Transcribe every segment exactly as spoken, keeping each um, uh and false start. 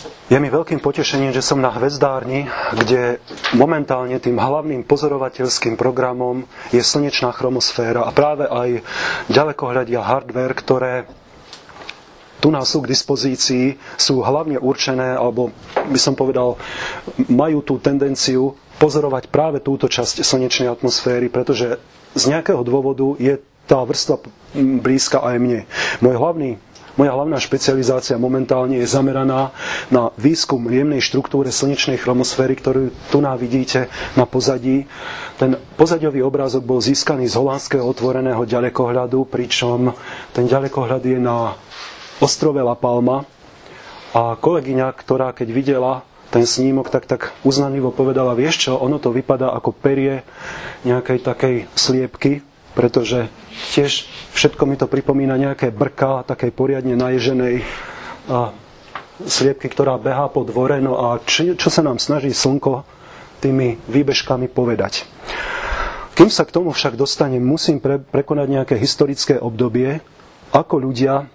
Je mi veľkým potešením, že som na Hvezdárni, kde momentálne tým hlavným pozorovateľským programom je slnečná chromosféra a práve aj ďalekohľadia hardware, ktoré tu nás sú k dispozícii, sú hlavne určené, alebo by som povedal, majú tú tendenciu pozorovať práve túto časť slnečnej atmosféry, pretože z nejakého dôvodu je tá vrstva blízka aj mne. Môj hlavný Moja hlavná špecializácia momentálne je zameraná na výskum jemnej štruktúre slnečnej chromosféry, ktorú tu nám vidíte na pozadí. Ten pozadiový obrázok bol získaný z holandského otvoreného ďalekohľadu, pričom ten ďalekohľad je na ostrove La Palma. A kolegyňa, ktorá keď videla ten snímok, tak, tak uznanivo povedala, vieš čo, ono to vypadá ako perie nejakej takej sliepky, pretože tiež všetko mi to pripomína nejaké brká, takej poriadne naježenej a, sliepky, ktorá behá po dvore. No a čo, čo sa nám snaží slnko tými výbežkami povedať. Kým sa k tomu však dostanem, musím pre, prekonať nejaké historické obdobie, ako ľudia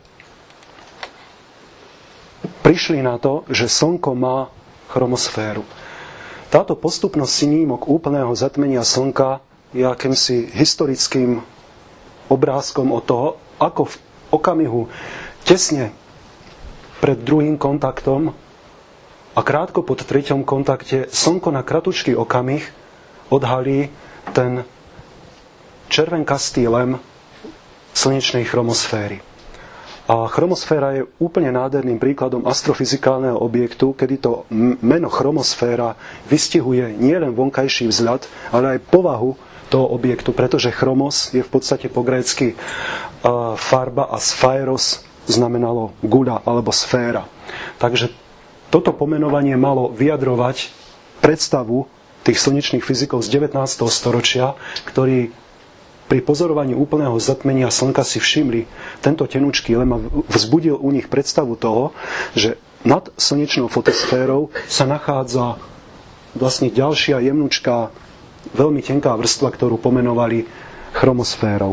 prišli na to, že slnko má chromosféru. Táto postupnosť snímok úplného zatmenia slnka je akýmsi historickým obrázkom o toho, ako v okamihu tesne pred druhým kontaktom a krátko pod treťom kontakte slnko na kratučký okamih odhalí ten červenkastý lem slnečnej chromosféry. A chromosféra je úplne nádherným príkladom astrofyzikálneho objektu, kedy to meno chromosféra vystihuje nielen vonkajší vzhľad, ale aj povahu toho objektu, pretože chromos je v podstate po grécky uh, farba a sfairos znamenalo guľa alebo sféra. Takže toto pomenovanie malo vyjadrovať predstavu tých slnečných fyzikov z devätnásteho storočia, ktorí pri pozorovaní úplného zatmenia slnka si všimli tento tenučký lem a vzbudil u nich predstavu toho, že nad slnečnou fotosférou sa nachádza vlastne ďalšia jemnučká, veľmi tenká vrstva, ktorú pomenovali chromosférou.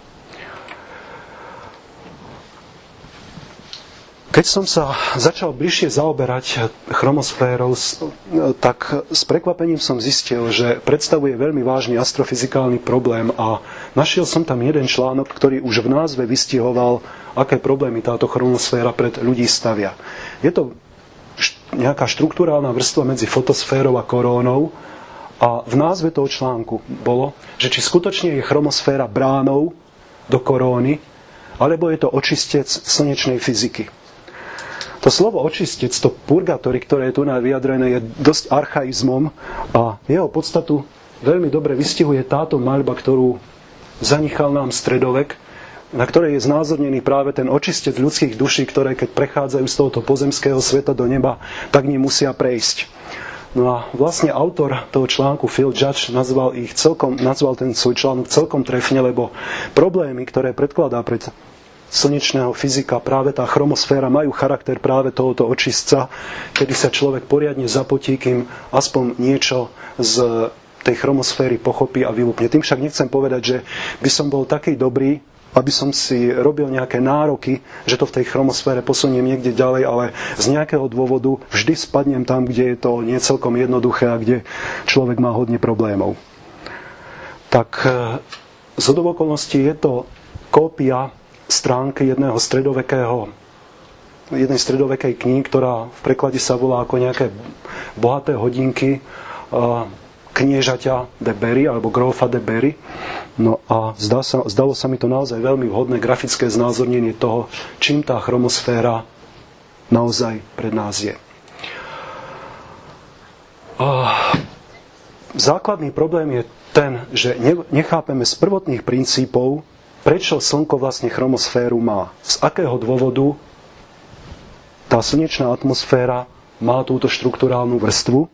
Keď som sa začal bližšie zaoberať chromosférou, tak s prekvapením som zistil, že predstavuje veľmi vážny astrofyzikálny problém a našiel som tam jeden článok, ktorý už v názve vystihoval, aké problémy táto chromosféra pred ľudí stavia. Je to nejaká štruktúrálna vrstva medzi fotosférou a korónou a v názve toho článku bolo, že či skutočne je chromosféra bránou do koróny, alebo je to očistec slnečnej fyziky. To slovo očistec, to purgatory, ktoré je tu vyjadrené, je dosť archaizmom a jeho podstatu veľmi dobre vystihuje táto maľba, ktorú zanechal nám stredovek, na ktorej je znázornený práve ten očistec ľudských duší, ktoré keď prechádzajú z tohoto pozemského sveta do neba, tak ním musia prejsť. No a vlastne autor toho článku Phil Judge nazval, ich celkom, nazval ten svoj článok celkom trefne, lebo problémy, ktoré predkladá pred slnečného fyzika, práve tá chromosféra majú charakter práve tohoto očistca, kedy sa človek poriadne zapotí, kým aspoň niečo z tej chromosféry pochopí a vylúpne. Tým však nechcem povedať, že by som bol taký dobrý, aby som si robil nejaké nároky, že to v tej chromosfére posuniem niekde ďalej, ale z nejakého dôvodu vždy spadnem tam, kde je to nie celkom jednoduché a kde človek má hodne problémov. Tak z okolností je to kópia stránky jedného stredovekého, jednej stredovekej knihy, ktorá v preklade sa volá ako nejaké bohaté hodinky kniežaťa de Berry alebo grófa de Berry. No a zdá sa, zdalo sa mi to naozaj veľmi vhodné grafické znázornenie toho, čím tá chromosféra naozaj pred nás je. Základný problém je ten, že nechápeme z prvotných princípov, prečo slnko vlastne chromosféru má. Z akého dôvodu tá slnečná atmosféra má túto štruktúrálnu vrstvu.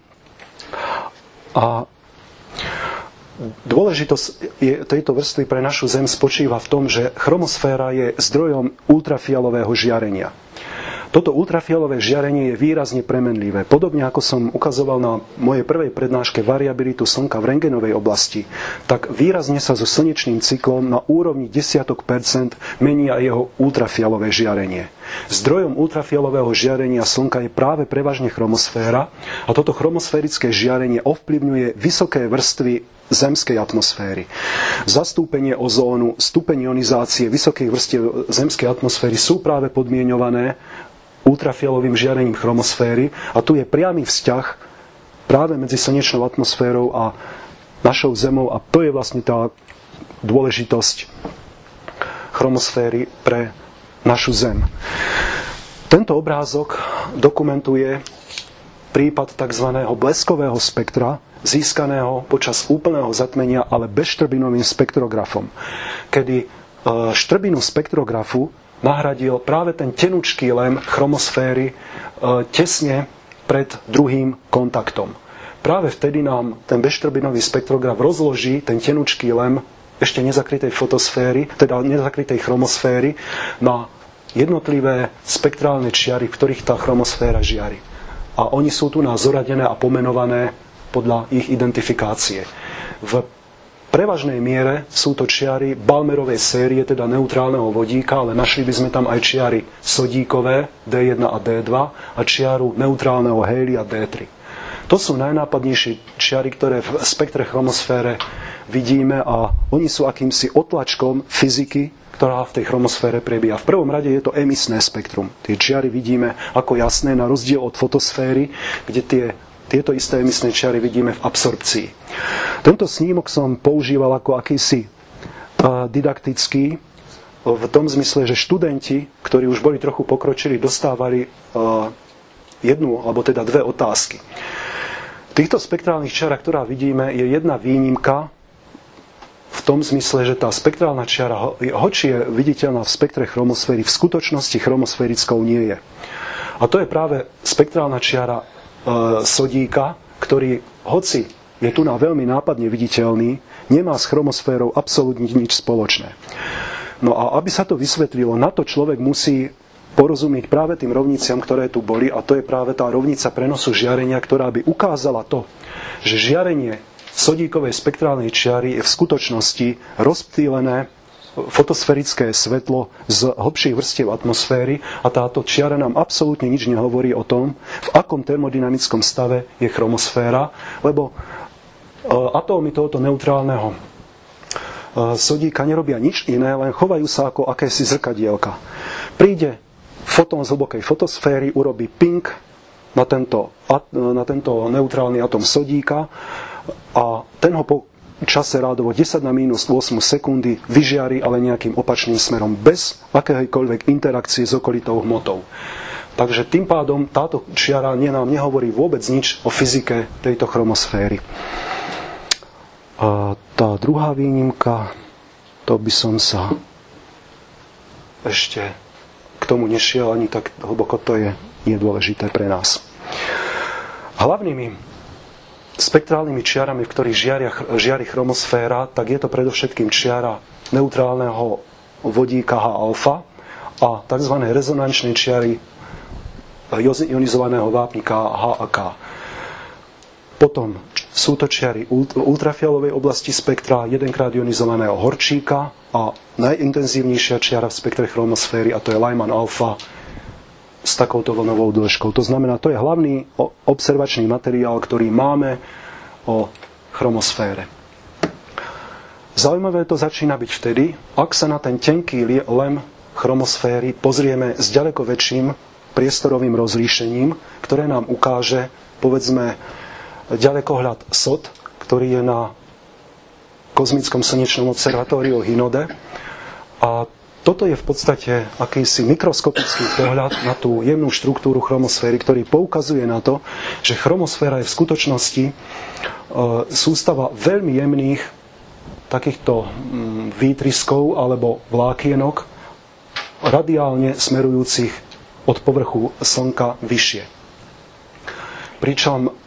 A dôležitosť tejto vrstvy pre našu Zem spočíva v tom, že chromosféra je zdrojom ultrafialového žiarenia. Toto ultrafialové žiarenie je výrazne premenlivé. Podobne ako som ukazoval na mojej prvej prednáške variabilitu Slnka v rentgenovej oblasti, tak výrazne sa so slnečným cyklom na úrovni desiatok percent mení aj jeho ultrafialové žiarenie. Zdrojom ultrafialového žiarenia Slnka je práve prevažne chromosféra a toto chromosférické žiarenie ovplyvňuje vysoké vrstvy zemskej atmosféry. Zastúpenie ozónu, stupeň ionizácie vysokých vrstiev zemskej atmosféry sú práve podmienované ultrafialovým žiarením chromosféry a tu je priamy vzťah práve medzi slnečnou atmosférou a našou Zemou a to je vlastne tá dôležitosť chromosféry pre našu Zem. Tento obrázok dokumentuje prípad tzv. Bleskového spektra, získaného počas úplného zatmenia, ale bezštrbinovým spektrografom, kedy štrbinu spektrografu nahradil práve ten tenučký lem chromosféry tesne pred druhým kontaktom. Práve vtedy nám ten bezštrbinový spektrograf rozloží ten tenučký lem ešte nezakrytej fotosféry, teda nezakrytej chromosféry, na jednotlivé spektrálne čiary, v ktorých tá chromosféra žiari. A oni sú tu nás zoradené a pomenované podľa ich identifikácie. V prevažnej miere sú to čiary Balmerovej série, teda neutrálneho vodíka, ale našli by sme tam aj čiary sodíkové dé jeden a dé dva a čiaru neutrálneho hélia dé tri. To sú najnápadnejšie čiary, ktoré v spektre chromosfére vidíme a oni sú akýmsi otlačkom fyziky, ktorá v tej chromosfére prebieha. V prvom rade je to emisné spektrum. Tie čiary vidíme ako jasné na rozdiel od fotosféry, kde tie Tieto isté emisné čiary vidíme v absorpcii. Tento snímok som používal ako akýsi didaktický, v tom zmysle, že študenti, ktorí už boli trochu pokročili, dostávali jednu, alebo teda dve otázky. V týchto spektrálnych čiarach, ktorá vidíme, je jedna výnimka v tom zmysle, že tá spektrálna čiara, hoči je viditeľná v spektre chromosféry, v skutočnosti chromosférickou nie je. A to je práve spektrálna čiara sodíka, ktorý, hoci je tu na veľmi nápadne viditeľný, nemá s chromosférou absolútne nič spoločné. No a aby sa to vysvetlilo, na to človek musí porozumieť práve tým rovniciam, ktoré tu boli, a to je práve tá rovnica prenosu žiarenia, ktorá by ukázala to, že žiarenie sodíkovej spektrálnej čiary je v skutočnosti rozptýlené fotosférické svetlo z hlbších vrstiev atmosféry a táto čiara nám absolútne nič nehovorí o tom, v akom termodynamickom stave je chromosféra, lebo atómy tohoto neutrálneho sodíka nerobia nič iné, len chovajú sa ako akési zrkadielka. Príde fotón z hlbokej fotosféry, urobí ping na tento, na tento neutrálny atóm sodíka a ten ho po čase rádovo desať na mínus osem sekundy vyžiari, ale nejakým opačným smerom, bez akéhokoľvek interakcie s okolitou hmotou. Takže tým pádom táto čiara nám nehovorí vôbec nič o fyzike tejto chromosféry. A tá druhá výnimka, to by som sa ešte k tomu nešiel ani tak hlboko, to je nedôležité pre nás. Hlavnými spektrálnymi čiarami, v ktorých žiaria, žiari chromosféra, tak je to predovšetkým čiara neutrálneho vodíka H-alfa a tzv. Rezonančné čiary ionizovaného vápnika H a K. Potom sú to čiary ultrafialovej oblasti spektra, jedenkrát ionizovaného horčíka a najintenzívnejšia čiara v spektre chromosféry, a to je Lyman alfa s takouto vlnovou dĺžkou. To znamená, to je hlavný observačný materiál, ktorý máme o chromosfére. Zaujímavé to začína byť vtedy, ak sa na ten tenký lem chromosféry pozrieme s ďaleko väčším priestorovým rozlíšením, ktoré nám ukáže, povedzme, ďalekohľad es o té, ktorý je na kozmickom slnečnom observatóriu Hinode. A toto je v podstate akýsi mikroskopický pohľad na tú jemnú štruktúru chromosféry, ktorý poukazuje na to, že chromosféra je v skutočnosti e, sústava veľmi jemných takýchto mm, výtryskov alebo vlákienok radiálne smerujúcich od povrchu Slnka vyššie. Pričom e,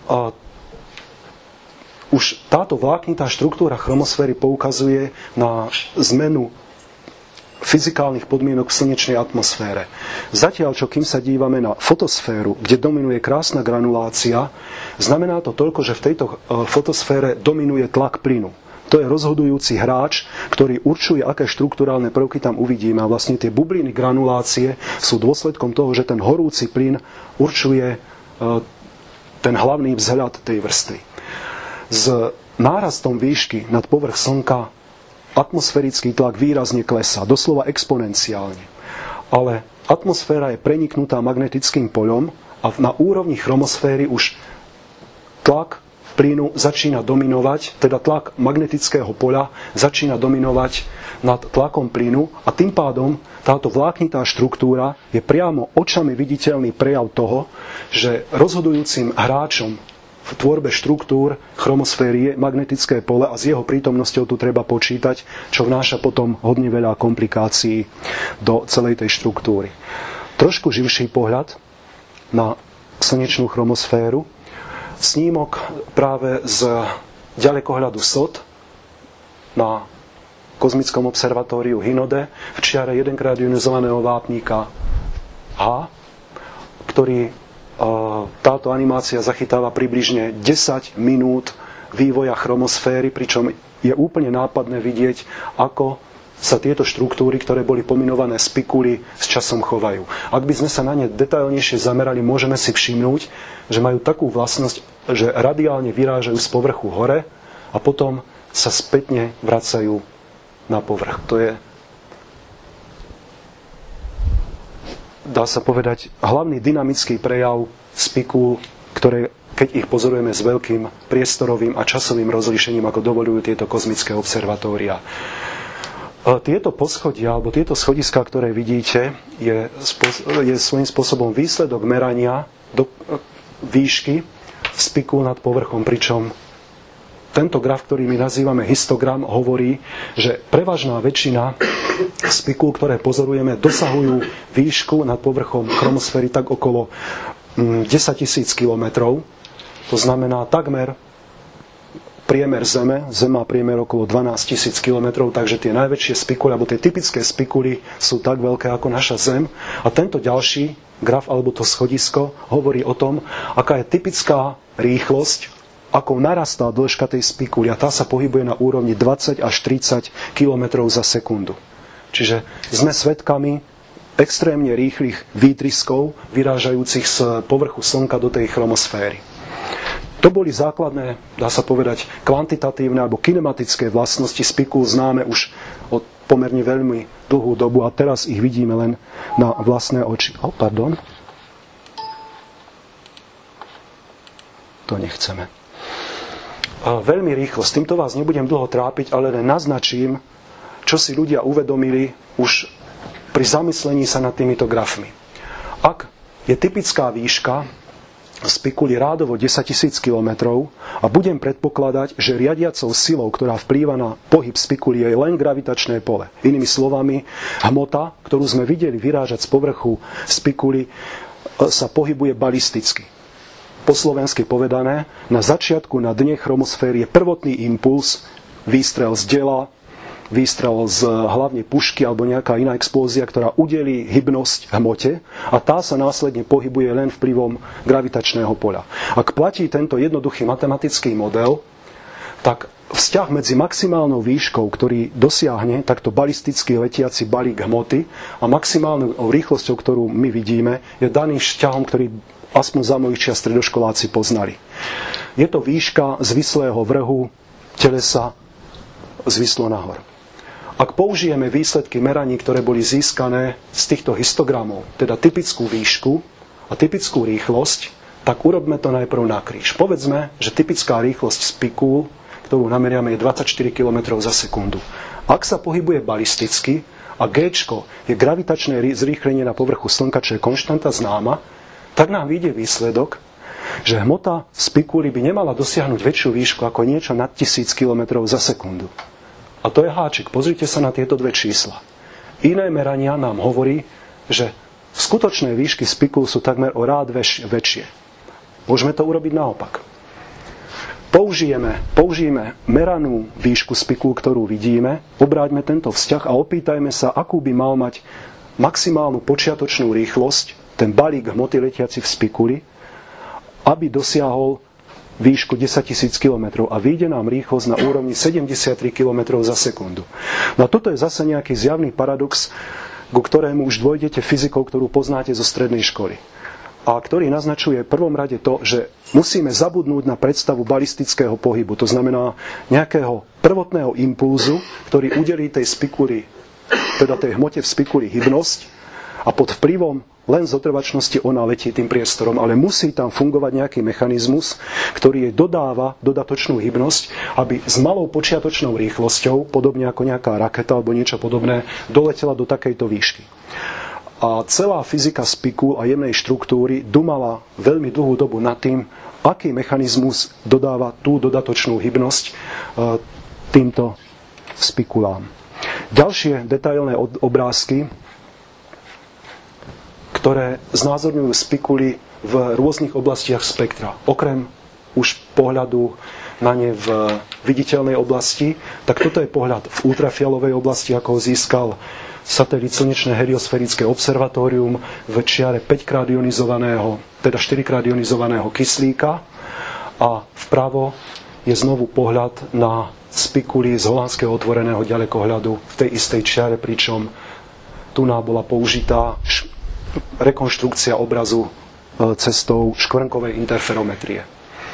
už táto vláknitá štruktúra chromosféry poukazuje na zmenu fyzikálnych podmienok v slnečnej atmosfére. Zatiaľ, čo kým sa dívame na fotosféru, kde dominuje krásna granulácia, znamená to toľko, že v tejto fotosfére dominuje tlak plynu. To je rozhodujúci hráč, ktorý určuje, aké štruktúrálne prvky tam uvidíme. A vlastne tie bubliny granulácie sú dôsledkom toho, že ten horúci plyn určuje ten hlavný vzhľad tej vrstvy. S nárastom výšky nad povrch Slnka atmosférický tlak výrazne klesá, doslova exponenciálne. Ale atmosféra je preniknutá magnetickým poľom a na úrovni chromosféry už tlak plynu začína dominovať, teda tlak magnetického poľa začína dominovať nad tlakom plynu a tým pádom táto vláknitá štruktúra je priamo očami viditeľný prejav toho, že rozhodujúcim hráčom v tvorbe štruktúr chromosféry je magnetické pole a s jeho prítomnosťou tu treba počítať, čo vnáša potom hodne veľa komplikácií do celej tej štruktúry. Trošku živší pohľad na slnečnú chromosféru. Snímok práve z ďalekohľadu es o té na kozmickom observatóriu Hinode v čiare jedenkrát ionizovaného vápnika H, ktorý táto animácia zachytáva približne desať minút vývoja chromosféry, pričom je úplne nápadné vidieť, ako sa tieto štruktúry, ktoré boli pomenované spikuly, s časom chovajú. Ak by sme sa na ne detailnejšie zamerali, môžeme si všimnúť, že majú takú vlastnosť, že radiálne vyrážajú z povrchu hore a potom sa spätne vracajú na povrch. To je, dá sa povedať, hlavný dynamický prejav spikúl, ktoré, keď ich pozorujeme s veľkým priestorovým a časovým rozlíšením, ako dovoľujú tieto kozmické observatória. Tieto poschodia, alebo tieto schodiska, ktoré vidíte, je, je svojím spôsobom výsledok merania do výšky spikúl nad povrchom, pričom tento graf, ktorý my nazývame histogram, hovorí, že prevažná väčšina spikúl, ktoré pozorujeme, dosahujú výšku nad povrchom chromosféry tak okolo desaťtisíc kilometrov. To znamená takmer priemer Zeme. Zem má priemer okolo dvanásťtisíc kilometrov, takže tie najväčšie spikuly, alebo tie typické spikuly sú tak veľké ako naša Zem. A tento ďalší graf, alebo to schodisko, hovorí o tom, aká je typická rýchlosť, ako narastá dĺžka tej spikuly. A tá sa pohybuje na úrovni dvadsať až tridsať kilometrov za sekundu. Čiže sme svedkami extrémne rýchlych výtryskov vyrážajúcich z povrchu Slnka do tej chromosféry. To boli základné, dá sa povedať, kvantitatívne alebo kinematické vlastnosti spikúl známe už od pomerne veľmi dlhú dobu a teraz ich vidíme len na vlastné oči. Oh, pardon. To nechceme. A veľmi rýchlo, s týmto vás nebudem dlho trápiť, ale len naznačím, čo si ľudia uvedomili už pri zamyslení sa nad týmito grafmi. Ak je typická výška spikuly rádovo desaťtisíc kilometrov a budem predpokladať, že riadiacou silou, ktorá vplýva na pohyb spikuly, je len gravitačné pole. Inými slovami, hmota, ktorú sme videli vyrážať z povrchu spikuly, sa pohybuje balisticky. Po slovensky povedané, na začiatku na dne chromosféry je prvotný impuls, výstrel z dela, výstrel z hlavne pušky alebo nejaká iná explózia, ktorá udelí hybnosť hmote a tá sa následne pohybuje len vplyvom gravitačného poľa. Ak platí tento jednoduchý matematický model, tak vzťah medzi maximálnou výškou, ktorý dosiahne takto balisticky letiaci balík hmoty a maximálnou rýchlosťou, ktorú my vidíme, je daný vzťahom, ktorý aspoň za mojich čias stredoškoláci poznali. Je to výška zvislého vrhu telesa zvislo nahor. Ak použijeme výsledky meraní, ktoré boli získané z týchto histogramov, teda typickú výšku a typickú rýchlosť, tak urobme to najprv na kríž. Povedzme, že typická rýchlosť spikúl, ktorú nameriame, je dvadsaťštyri kilometrov za sekundu. Ak sa pohybuje balisticky a G je gravitačné zrýchlenie na povrchu Slnka, čo je konštanta známa, tak nám vyjde výsledok, že hmota spikúly by nemala dosiahnuť väčšiu výšku ako niečo nad tisíc kilometrov za sekundu. A to je háčik. Pozrite sa na tieto dve čísla. Iné merania nám hovorí, že skutočné výšky spikúl sú takmer o rád väč- väčšie. Môžeme to urobiť naopak. použijeme, použijeme meranú výšku spikul, ktorú vidíme, obráťme tento vzťah a opýtajme sa, akú by mal mať maximálnu počiatočnú rýchlosť, ten balík hmoty letiaci v spikuli, aby dosiahol výšku desaťtisíc kilometrov a vyjde nám rýchlosť na úrovni sedemdesiattri kilometrov za sekundu. No a toto je zase nejaký zjavný paradox, ku ktorému už dôjdete fyzikou, ktorú poznáte zo strednej školy. A ktorý naznačuje v prvom rade to, že musíme zabudnúť na predstavu balistického pohybu. To znamená nejakého prvotného impulzu, ktorý udelí tej spikuli, teda tej hmote v spikuli hybnosť a pod vplyvom len zotrvačnosti ona letí tým priestorom, ale musí tam fungovať nejaký mechanizmus, ktorý jej dodáva dodatočnú hybnosť, aby s malou počiatočnou rýchlosťou, podobne ako nejaká raketa alebo niečo podobné, doletela do takejto výšky. A celá fyzika spikul a jemnej štruktúry dumala veľmi dlhú dobu nad tým, aký mechanizmus dodáva tú dodatočnú hybnosť týmto spikulám. Ďalšie detailné obrázky, ktoré znázorňujú spikuly v rôznych oblastiach spektra. Okrem už pohľadu na ne v viditeľnej oblasti, tak toto je pohľad v ultrafialovej oblasti, ako ho získal satelit Slnečné heliosférické observatórium v čiare päťkrát ionizovaného, teda štyrikrát ionizovaného kyslíka. A vpravo je znovu pohľad na spikuly z holandského otvoreného ďalekohľadu v tej istej čiare, pričom tu nám bola použitá rekonštrukcia obrazu cestou škvrnkovej interferometrie.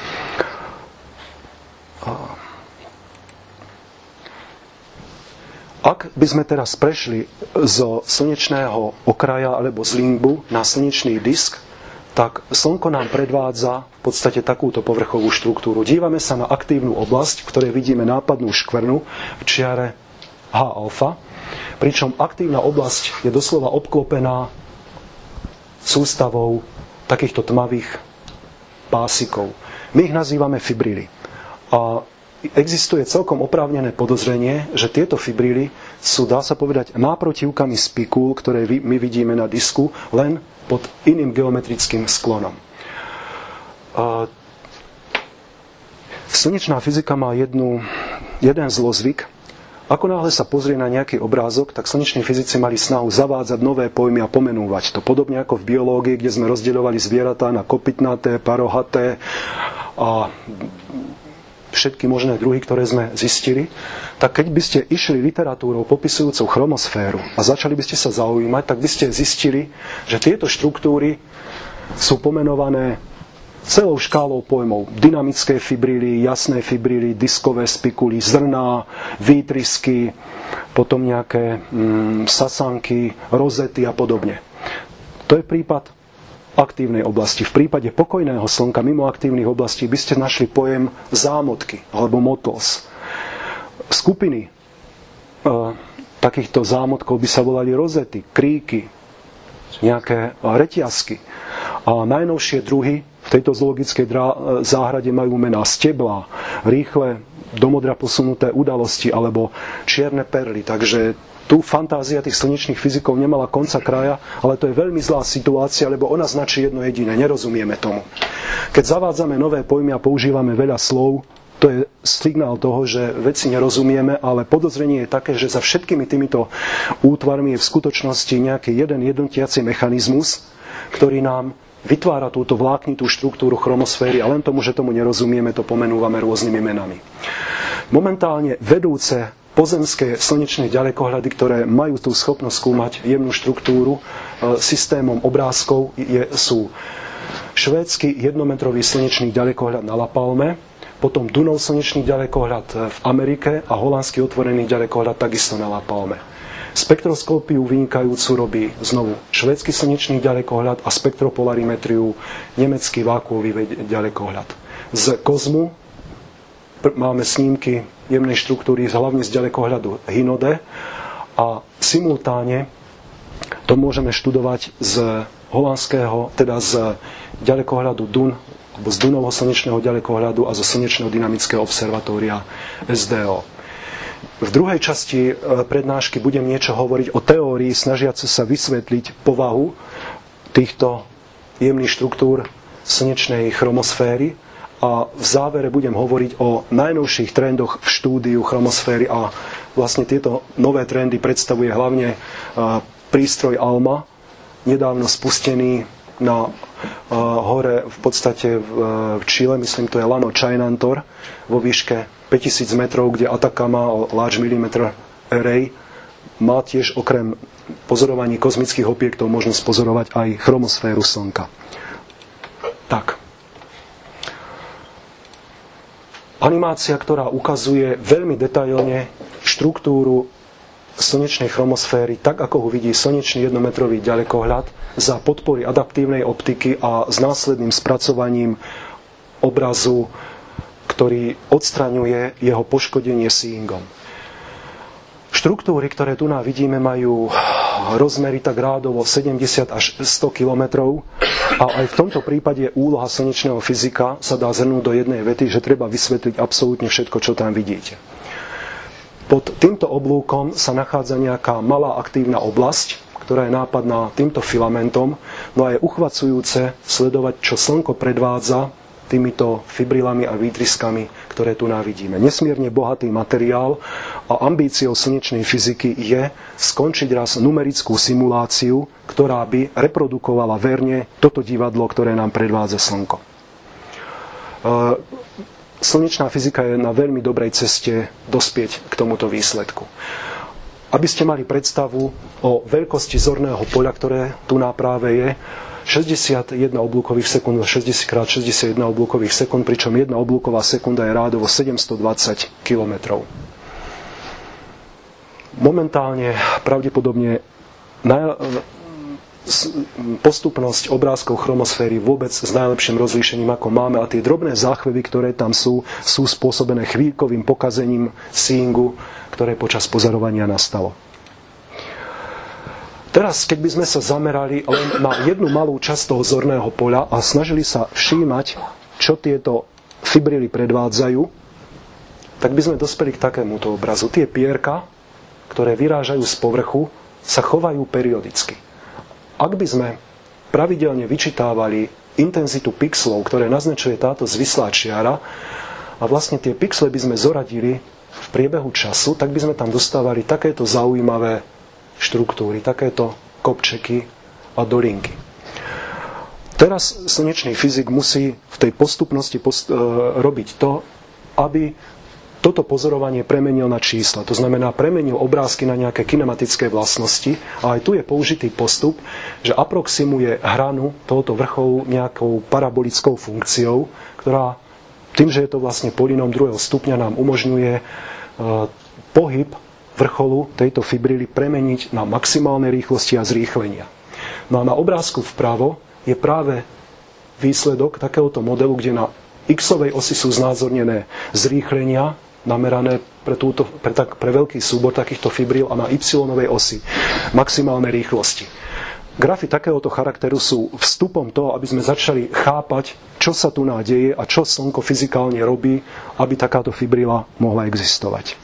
Ak by sme teraz prešli zo slnečného okraja alebo z limbu na slnečný disk, tak Slnko nám predvádza v podstate takúto povrchovú štruktúru. Dívame sa na aktívnu oblasť, v ktorej vidíme nápadnú škvrnu v čiare H-alfa, pričom aktívna oblasť je doslova obklopená sústavou takýchto tmavých pásikov. My ich nazývame fibrily. A existuje celkom oprávnené podozrenie, že tieto fibrily sú, dá sa povedať, náprotivkami spikul, ktoré my vidíme na disku, len pod iným geometrickým sklonom. Slnečná fyzika má jednu, jeden zlozvyk. Ako náhle sa pozrie na nejaký obrázok, tak slneční fyzici mali snahu zavádzať nové pojmy a pomenúvať to. Podobne ako v biológii, kde sme rozdeľovali zvieratá na kopytnaté, parohaté a všetky možné druhy, ktoré sme zistili, tak keď by ste išli literatúrou popisujúcou chromosféru a začali by ste sa zaujímať, tak by ste zistili, že tieto štruktúry sú pomenované celou škálou pojmov. Dynamické fibrily, jasné fibrily, diskové spikuly, zrná, výtrysky, potom nejaké mm, sasanky, rozety a podobne. To je prípad aktívnej oblasti. V prípade pokojného Slnka mimo aktívnych oblastí by ste našli pojem zámotky alebo mottles. Skupiny e, takýchto zámotkov by sa volali rozety, kríky, nejaké reťazky. A najnovšie druhy v tejto zoologickej záhrade majú mená steblá, rýchle domodra posunuté udalosti alebo čierne perly. Takže tu fantázia tých slnečných fyzikov nemala konca kraja, ale to je veľmi zlá situácia, lebo ona značí jedno jediné. Nerozumieme tomu. Keď zavádzame nové pojmy a používame veľa slov, to je signál toho, že veci nerozumieme, ale podozrenie je také, že za všetkými týmito útvarmi je v skutočnosti nejaký jeden jednotiaci mechanizmus, ktorý nám vytvára túto vláknitú štruktúru chromosféry a len tomu, že tomu nerozumieme, to pomenúvame rôznymi menami. Momentálne vedúce pozemské slnečné ďalekohľady, ktoré majú tú schopnosť skúmať jemnú štruktúru e, systémom obrázkov, je, sú švédsky jednometrový slnečný ďalekohľad na La Palme, potom Dunov slnečný ďalekohľad v Amerike a holandský otvorený ďalekohľad takisto na La Palme. Spektroskópiu vynikajúcu robí znovu švédsky slnečný ďalekohľad a spektropolarimetriu nemecký vákuový ďalekohľad. Z kozmu máme snímky jemnej štruktúry hlavne z ďalekohľadu Hinode a simultáne to môžeme študovať z holandského, teda z ďalekohľadu Dun, alebo z Dunovho slnečného ďalekohľadu a zo slnečného dynamického observatória es dé ó. V druhej časti prednášky budem niečo hovoriť o teórii snažiace sa vysvetliť povahu týchto jemných štruktúr slnečnej chromosféry a v závere budem hovoriť o najnovších trendoch v štúdiu chromosféry a vlastne tieto nové trendy predstavuje hlavne prístroj ALMA, nedávno spustený na hore v podstate v Čile, myslím to je Llano Chainantor, vo výške päťtisíc metrov, kde Atacama Large Millimeter Array má tiež okrem pozorovaní kozmických objektov možnosť pozorovať aj chromosféru Slnka. Tak. Animácia, ktorá ukazuje veľmi detailne štruktúru slnečnej chromosféry, tak ako ho vidí slnečný jednometrový ďalekohľad za podpory adaptívnej optiky a s následným spracovaním obrazu, ktorý odstraňuje jeho poškodenie seeingom. Štruktúry, ktoré tu nám vidíme, majú rozmery tak rádovo sedemdesiat až sto kilometrov a aj v tomto prípade úloha slnečného fyzika sa dá zhrnúť do jednej vety, že treba vysvetliť absolútne všetko, čo tam vidíte. Pod týmto oblúkom sa nachádza nejaká malá aktívna oblasť, ktorá je nápadná týmto filamentom, no a je uchvacujúce sledovať, čo Slnko predvádza týmito fibrilami a výtryskami, ktoré tu návidíme. Nesmierne bohatý materiál a ambíciou slnečnej fyziky je skončiť raz numerickú simuláciu, ktorá by reprodukovala verne toto divadlo, ktoré nám predvádza Slnko. Slnečná fyzika je na veľmi dobrej ceste dospieť k tomuto výsledku. Aby ste mali predstavu o veľkosti zorného poľa, ktoré tu na práve je, šesťdesiatjeden oblúkových sekúnd a šesťdesiat krát šesťdesiatjeden oblúkových sekúnd, pričom jedna oblúková sekunda je rádovo sedemstodvadsať kilometrov. Momentálne pravdepodobne naj... postupnosť obrázkov chromosféry vôbec s najlepším rozlíšením, ako máme, a tie drobné záchvevy, ktoré tam sú, sú spôsobené chvíľkovým pokazením seeingu, ktoré počas pozorovania nastalo. Teraz, keď by sme sa zamerali len na jednu malú časť toho zorného poľa a snažili sa všímať, čo tieto fibrily predvádzajú, tak by sme dospeli k takémuto obrazu. Tie pierka, ktoré vyrážajú z povrchu, sa chovajú periodicky. Ak by sme pravidelne vyčítávali intenzitu pixlov, ktoré naznačuje táto zvislá čiara, a vlastne tie pixle by sme zoradili v priebehu času, tak by sme tam dostávali takéto zaujímavé štruktúry, takéto kopčeky a dolinky. Teraz slnečný fyzik musí v tej postupnosti post- e, robiť to, aby toto pozorovanie premenil na čísla. To znamená, premenil obrázky na nejaké kinematické vlastnosti, a aj tu je použitý postup, že aproximuje hranu tohoto vrcholu nejakou parabolickou funkciou, ktorá tým, že je to vlastne polinom druhého stupňa, nám umožňuje e, pohyb vrcholu tejto fibrily premeniť na maximálne rýchlosti a zrýchlenia. No a na obrázku vpravo je práve výsledok takéhoto modelu, kde na x-ovej osi sú znázornené zrýchlenia namerané pre, túto, pre, tak, pre veľký súbor takýchto fibril a na y-ovej osi maximálne rýchlosti. Grafy takéhoto charakteru sú vstupom toho, aby sme začali chápať, čo sa tu nádeje a čo Slnko fyzikálne robí, aby takáto fibrila mohla existovať.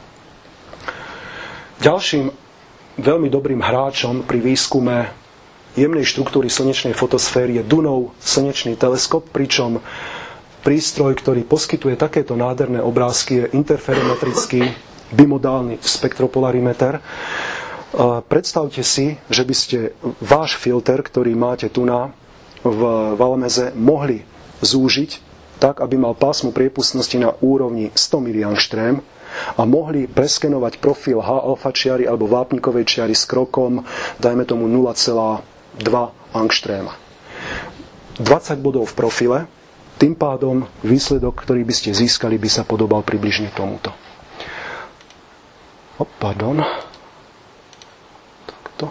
Ďalším veľmi dobrým hráčom pri výskume jemnej štruktúry slnečnej fotosféry je Dunov slnečný teleskop, pričom prístroj, ktorý poskytuje takéto nádherné obrázky, je interferometrický bimodálny spektropolarimeter. Predstavte si, že by ste váš filter, ktorý máte tu na v Valmeze, mohli zúžiť tak, aby mal pásmo priepustnosti na úrovni sto miliangstrém a mohli preskenovať profil H-alfa čiary alebo vápnikovej čiary s krokom, dajme tomu nula celá dva angstréma. dvadsať bodov v profile, tým pádom výsledok, ktorý by ste získali, by sa podobal približne tomuto. O, pardon. Takto.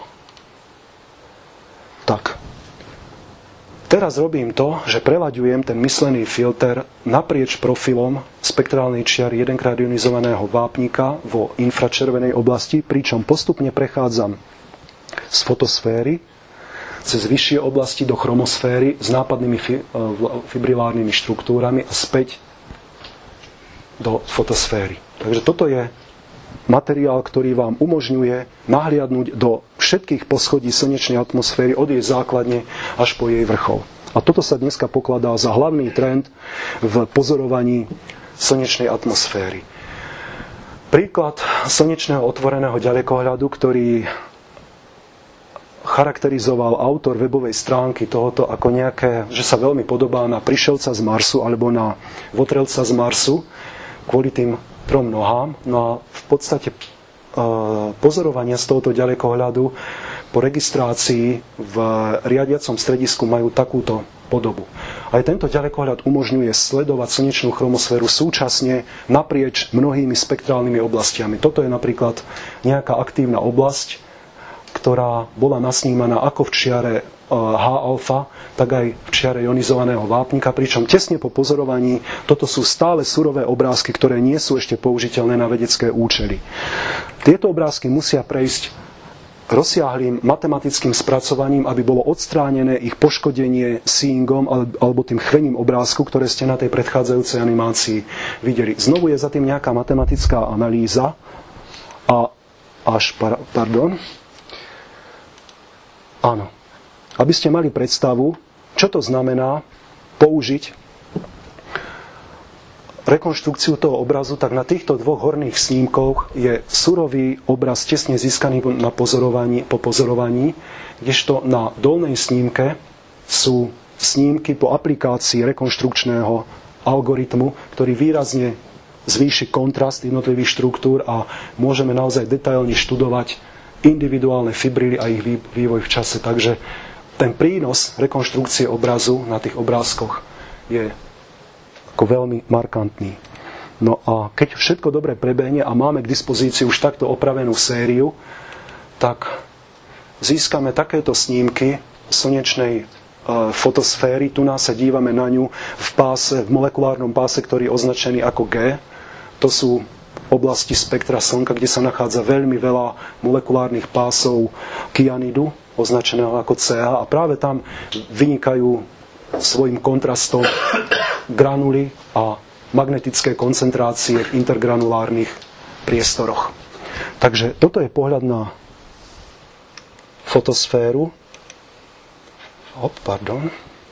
Tak. Teraz robím to, že prelaďujem ten myslený filter naprieč profilom spektrálnej čiary jedenkrát ionizovaného vápnika vo infračervenej oblasti, pričom postupne prechádzam z fotosféry cez vyššie oblasti do chromosféry s nápadnými fi- fibrilárnymi štruktúrami a späť do fotosféry. Takže toto je materiál, ktorý vám umožňuje nahliadnúť do všetkých poschodí slnečnej atmosféry od jej základne až po jej vrchol. A toto sa dneska pokladá za hlavný trend v pozorovaní slnečnej atmosféry. Príklad slnečného otvoreného ďalekohľadu, ktorý charakterizoval autor webovej stránky tohoto ako nejaké, že sa veľmi podobá na prišelca z Marsu alebo na votrelca z Marsu kvôli tým trom nohám. No a v podstate pozorovania z tohoto ďalekohľadu po registrácii v riadiacom stredisku majú takúto podobu. Aj tento ďalekohľad umožňuje sledovať slnečnú chromosféru súčasne naprieč mnohými spektrálnymi oblastiami. Toto je napríklad nejaká aktívna oblasť, ktorá bola nasnímaná ako v čiare H-alfa, tak aj v čiare ionizovaného vápnika, pričom tesne po pozorovaní toto sú stále surové obrázky, ktoré nie sú ešte použiteľné na vedecké účely. Tieto obrázky musia prejsť rozsiahlým matematickým spracovaním, aby bolo odstránené ich poškodenie seeingom alebo tým chvením obrázku, ktoré ste na tej predchádzajúcej animácii videli. Znovu je za tým nejaká matematická analýza a až, pardon, áno. Aby ste mali predstavu, čo to znamená použiť rekonštrukciu toho obrazu, tak na týchto dvoch horných snímkoch je surový obraz tesne získaný na pozorovaní, po pozorovaní, kdežto na dolnej snímke sú snímky po aplikácii rekonštrukčného algoritmu, ktorý výrazne zvýši kontrast jednotlivých štruktúr a môžeme naozaj detailne študovať individuálne fibrily a ich vývoj v čase. Takže ten prínos rekonštrukcie obrazu na tých obrázkoch je ako veľmi markantný. No a keď všetko dobre prebehne a máme k dispozícii už takto opravenú sériu, tak získame takéto snímky slnečnej e, fotosféry. Tu nás sa dívame na ňu v páse, v molekulárnom páse, ktorý je označený ako G. To sú oblasti spektra Slnka, kde sa nachádza veľmi veľa molekulárnych pásov kyanidu, označeného ako C H, a práve tam vynikajú svojim kontrastom granuly a magnetické koncentrácie v intergranulárnych priestoroch. Takže toto je pohľad na fotosféru. Op, pardon.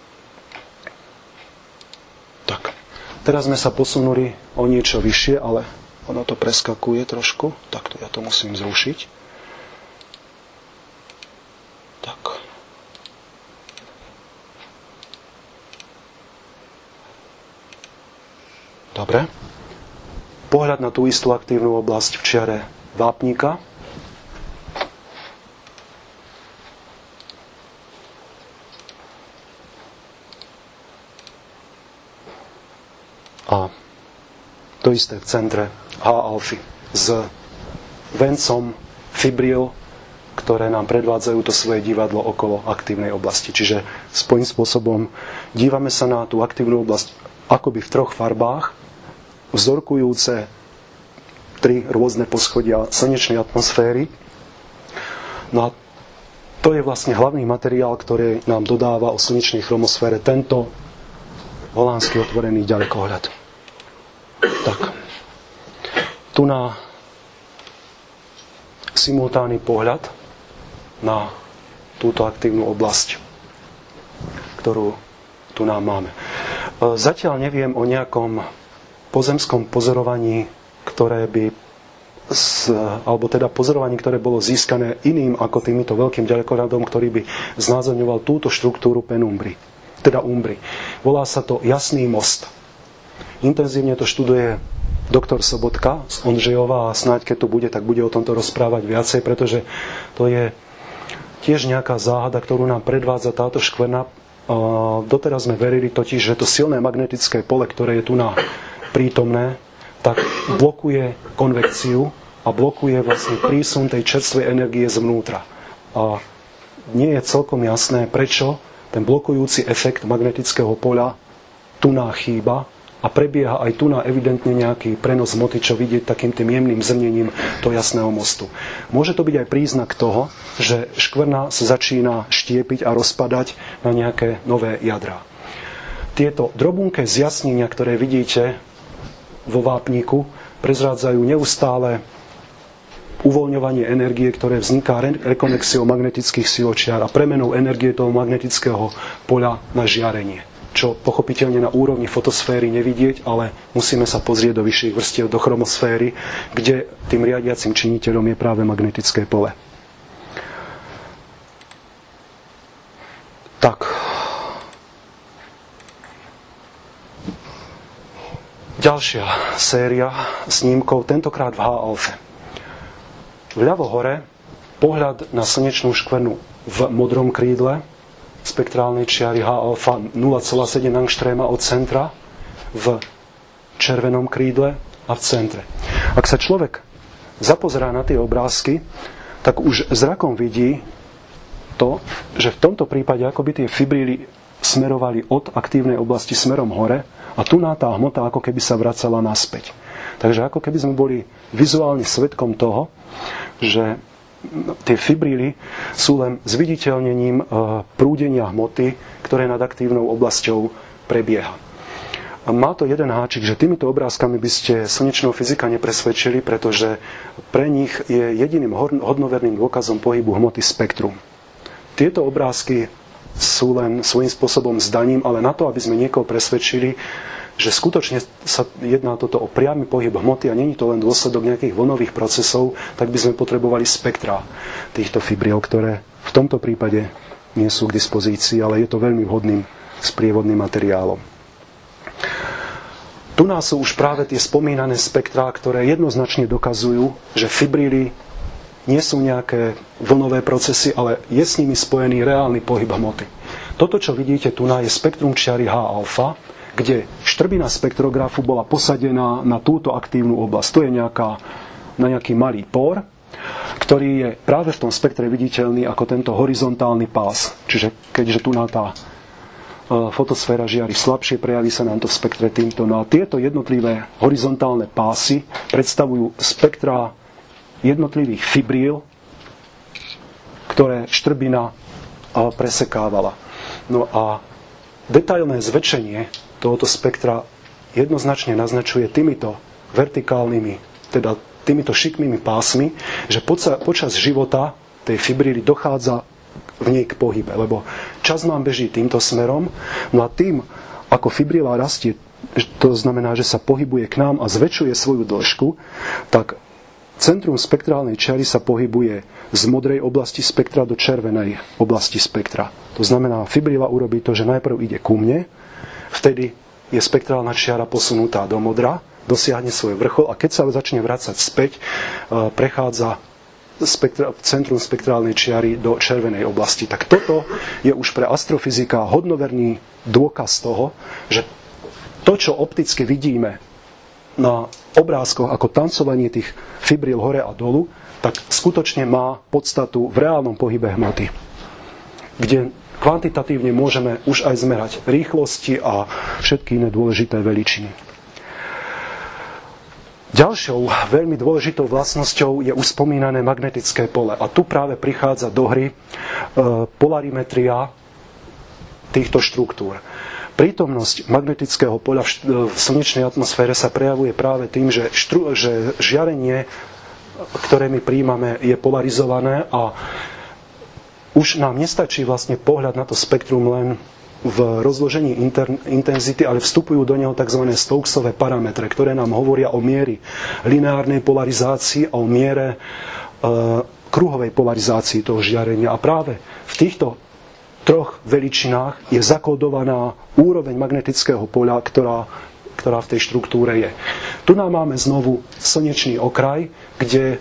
Tak, teraz sme sa posunuli o niečo vyššie, ale ono to preskakuje trošku. Takto ja to musím zrušiť. Tak. Dobre. Pohľad na tú istú aktívnu oblasť v čiare vápnika. A to isté v centre H-alfy s vencom fibril, ktoré nám predvádzajú to svoje divadlo okolo aktívnej oblasti. Čiže svojím spôsobom dívame sa na tú aktívnu oblasť akoby v troch farbách, vzorkujúce tri rôzne poschodia slnečnej atmosféry. No a to je vlastne hlavný materiál, ktorý nám dodáva o slnečnej chromosfére tento holandsky otvorený ďalekohľad. Tak. Tu na simultánny pohľad na túto aktívnu oblasť, ktorú tu nám máme. Zatiaľ neviem o nejakom pozemskom pozorovaní, ktoré by z, alebo teda pozorovaní, ktoré bolo získané iným ako týmito veľkým ďalekohľadom, ktorý by znázorňoval túto štruktúru penumbry, teda umbry. Volá sa to jasný most. Intenzívne to študuje doktor Sobotka z Ondřejova a snáď keď tu bude, tak bude o tomto rozprávať viacej, pretože to je tiež nejaká záhada, ktorú nám predvádza táto škvrna. Doteraz sme verili totiž, že to silné magnetické pole, ktoré je tu na prítomné, tak blokuje konvekciu a blokuje vlastne prísun tej čerstvej energie zvnútra. A nie je celkom jasné, prečo ten blokujúci efekt magnetického poľa tu nám chýba a prebieha aj tu na evidentne nejaký prenos hmoty, čo vidieť takým tým jemným zrnením toho jasného mostu. Môže to byť aj príznak toho, že škvrna sa začína štiepiť a rozpadať na nejaké nové jadrá. Tieto drobunké zjasnenia, ktoré vidíte vo vápniku, prezrádzajú neustále uvoľňovanie energie, ktoré vzniká rekonexiou magnetických siločiar a premenou energie toho magnetického poľa na žiarenie. Čo pochopiteľne na úrovni fotosféry nevidieť, ale musíme sa pozrieť do vyšších vrstiev, do chromosféry, kde tým riadiacim činiteľom je práve magnetické pole. Tak. Ďalšia séria snímkov, tentokrát v H-alfe. Vľavo hore pohľad na slnečnú škvrnu v modrom krídle spektrálnej čiary H-alfa nula celá sedem angstréma od centra, v červenom krídle a v centre. Ak sa človek zapozerá na tie obrázky, tak už zrakom vidí to, že v tomto prípade akoby tie fibríly smerovali od aktívnej oblasti smerom hore a tu tá hmota ako keby sa vracala naspäť. Takže ako keby sme boli vizuálne svedkom toho, že tie fibríly sú len zviditeľnením prúdenia hmoty, ktoré nad aktívnou oblasťou prebieha. Má to jeden háčik, že týmito obrázkami by ste slnečného fyzika nepresvedčili, pretože pre nich je jediným hodnoverným dôkazom pohybu hmoty spektrum. Tieto obrázky sú len svojím spôsobom zdaním, ale na to, aby sme niekoho presvedčili, že skutočne sa jedná toto o priamy pohyb hmoty a nie je to len dôsledok nejakých vlnových procesov, tak by sme potrebovali spektra týchto fibriel, ktoré v tomto prípade nie sú k dispozícii, ale je to veľmi vhodným sprievodným materiálom. Tu nás sú už práve tie spomínané spektrá, ktoré jednoznačne dokazujú, že fibríly nie sú nejaké vlnové procesy, ale je s nimi spojený reálny pohyb hmoty. Toto, čo vidíte tu, je spektrum čiary H-alfa, kde štrbina spektrografu bola posadená na túto aktívnu oblasť. To je nejaká, na nejaký malý pór, ktorý je práve v tom spektre viditeľný ako tento horizontálny pás. Čiže keďže tu na tá fotosféra žiari slabšie, prejaví sa nám to v spektre týmto. No a tieto jednotlivé horizontálne pásy predstavujú spektra jednotlivých fibríl, ktoré štrbina presekávala. No a detailné zväčšenie tohoto spektra jednoznačne naznačuje týmito vertikálnymi, teda týmito šikmými pásmi, že počas života tej fibríly dochádza v nej k pohybe, lebo čas nám beží týmto smerom, no a tým, ako fibrila rastie, to znamená, že sa pohybuje k nám a zväčšuje svoju dĺžku, tak centrum spektrálnej čiary sa pohybuje z modrej oblasti spektra do červenej oblasti spektra. To znamená, fibrila urobí to, že najprv ide ku mne, vtedy je spektrálna čiara posunutá do modra, dosiahne svoj vrchol a keď sa začne vracať späť, prechádza spektra, centrum spektrálnej čiary do červenej oblasti. Tak toto je už pre astrofyzika hodnoverný dôkaz toho, že to, čo opticky vidíme na obrázkoch ako tancovanie tých fibril hore a dolu, tak skutočne má podstatu v reálnom pohybe hmoty, kde kvantitatívne môžeme už aj zmerať rýchlosti a všetky iné dôležité veličiny. Ďalšou veľmi dôležitou vlastnosťou je už spomínané magnetické pole. A tu práve prichádza do hry e, polarimetria týchto štruktúr. Prítomnosť magnetického poľa v, v slnečnej atmosfére sa prejavuje práve tým, že, štru, že žiarenie, ktoré my príjmame, je polarizované a už nám nestačí vlastne pohľad na to spektrum len v rozložení inter, intenzity, ale vstupujú do neho tzv. Stokesové parametre, ktoré nám hovoria o mieri lineárnej polarizácii a o miere e, kruhovej polarizácii toho žiarenia. A práve v týchto troch veličinách je zakódovaná úroveň magnetického poľa, ktorá, ktorá v tej štruktúre je. Tu nám máme znovu slnečný okraj, kde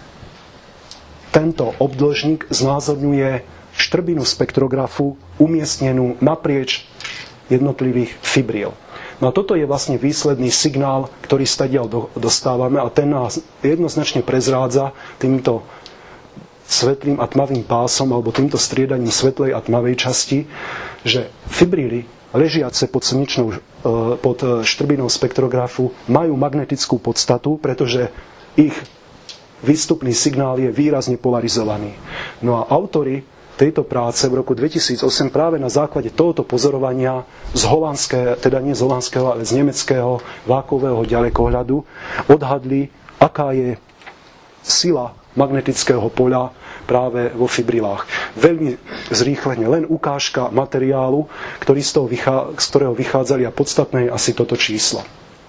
tento obdĺžnik znázorňuje štrbinu spektrografu umiestnenú naprieč jednotlivých fibriel. No a toto je vlastne výsledný signál, ktorý stadiaľ dostávame a ten nás jednoznačne prezrádza týmto svetlým a tmavým pásom alebo týmto striedaním svetlej a tmavej časti, že fibrily ležiace pod slnečnou, pod štrbinou spektrografu majú magnetickú podstatu, pretože ich výstupný signál je výrazne polarizovaný. No a autori tejto práce v roku dvetisícosem práve na základe tohoto pozorovania z holandského, teda nie z holandského, ale z nemeckého vákového ďalekohľadu odhadli, aká je sila magnetického poľa práve vo fibrilách. Veľmi zrýchlene, len ukážka materiálu, ktorý z, toho vychá, z ktorého vychádzali, a podstatné je asi toto číslo.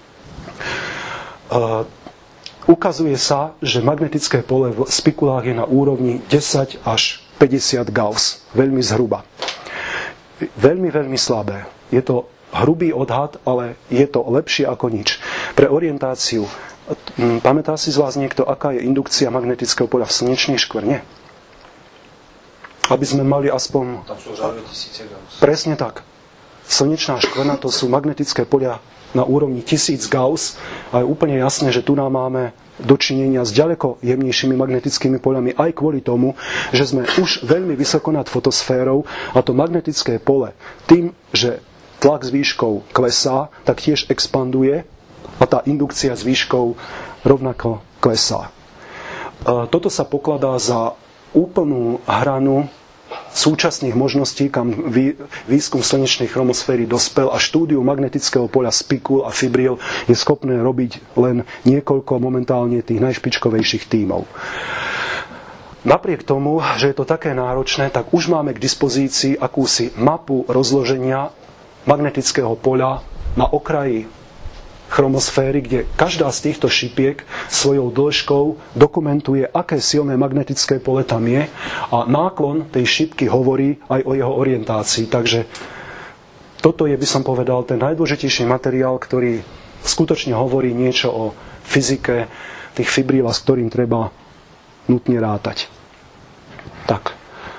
Uh, ukazuje sa, že magnetické pole v spikulách je na úrovni desať až päťdesiat Gauss. Veľmi zhruba. Veľmi, veľmi slabé. Je to hrubý odhad, ale je to lepšie ako nič. Pre orientáciu, pamätá si z vás niekto, aká je indukcia magnetického poľa v slnečnej škvrne? Aby sme mali aspoň... Tam sú žalve tisíce Gauss. Presne tak. Slnečná škvrna, to sú magnetické poľa na úrovni tisíc Gauss a je úplne jasné, že tu nám máme dočinenia s ďaleko jemnejšími magnetickými poľami aj kvôli tomu, že sme už veľmi vysoko nad fotosférou a to magnetické pole tým, že tlak s výškou klesá, tak tiež expanduje a tá indukcia s výškou rovnako klesá. Toto sa pokladá za úplnú hranu súčasných možností, kam výskum slnečnej chromosféry dospel, a štúdiu magnetického poľa spikul a fibril je schopné robiť len niekoľko momentálne tých najšpičkovejších tímov. Napriek tomu, že je to také náročné, tak už máme k dispozícii akúsi mapu rozloženia magnetického poľa na okraji chromosféry, kde každá z týchto šipiek svojou dĺžkou dokumentuje, aké silné magnetické pole tam je, a náklon tej šipky hovorí aj o jeho orientácii. Takže toto je, by som povedal, ten najdôležitejší materiál, ktorý skutočne hovorí niečo o fyzike tých fibril, s ktorým treba nutne rátať. Tak.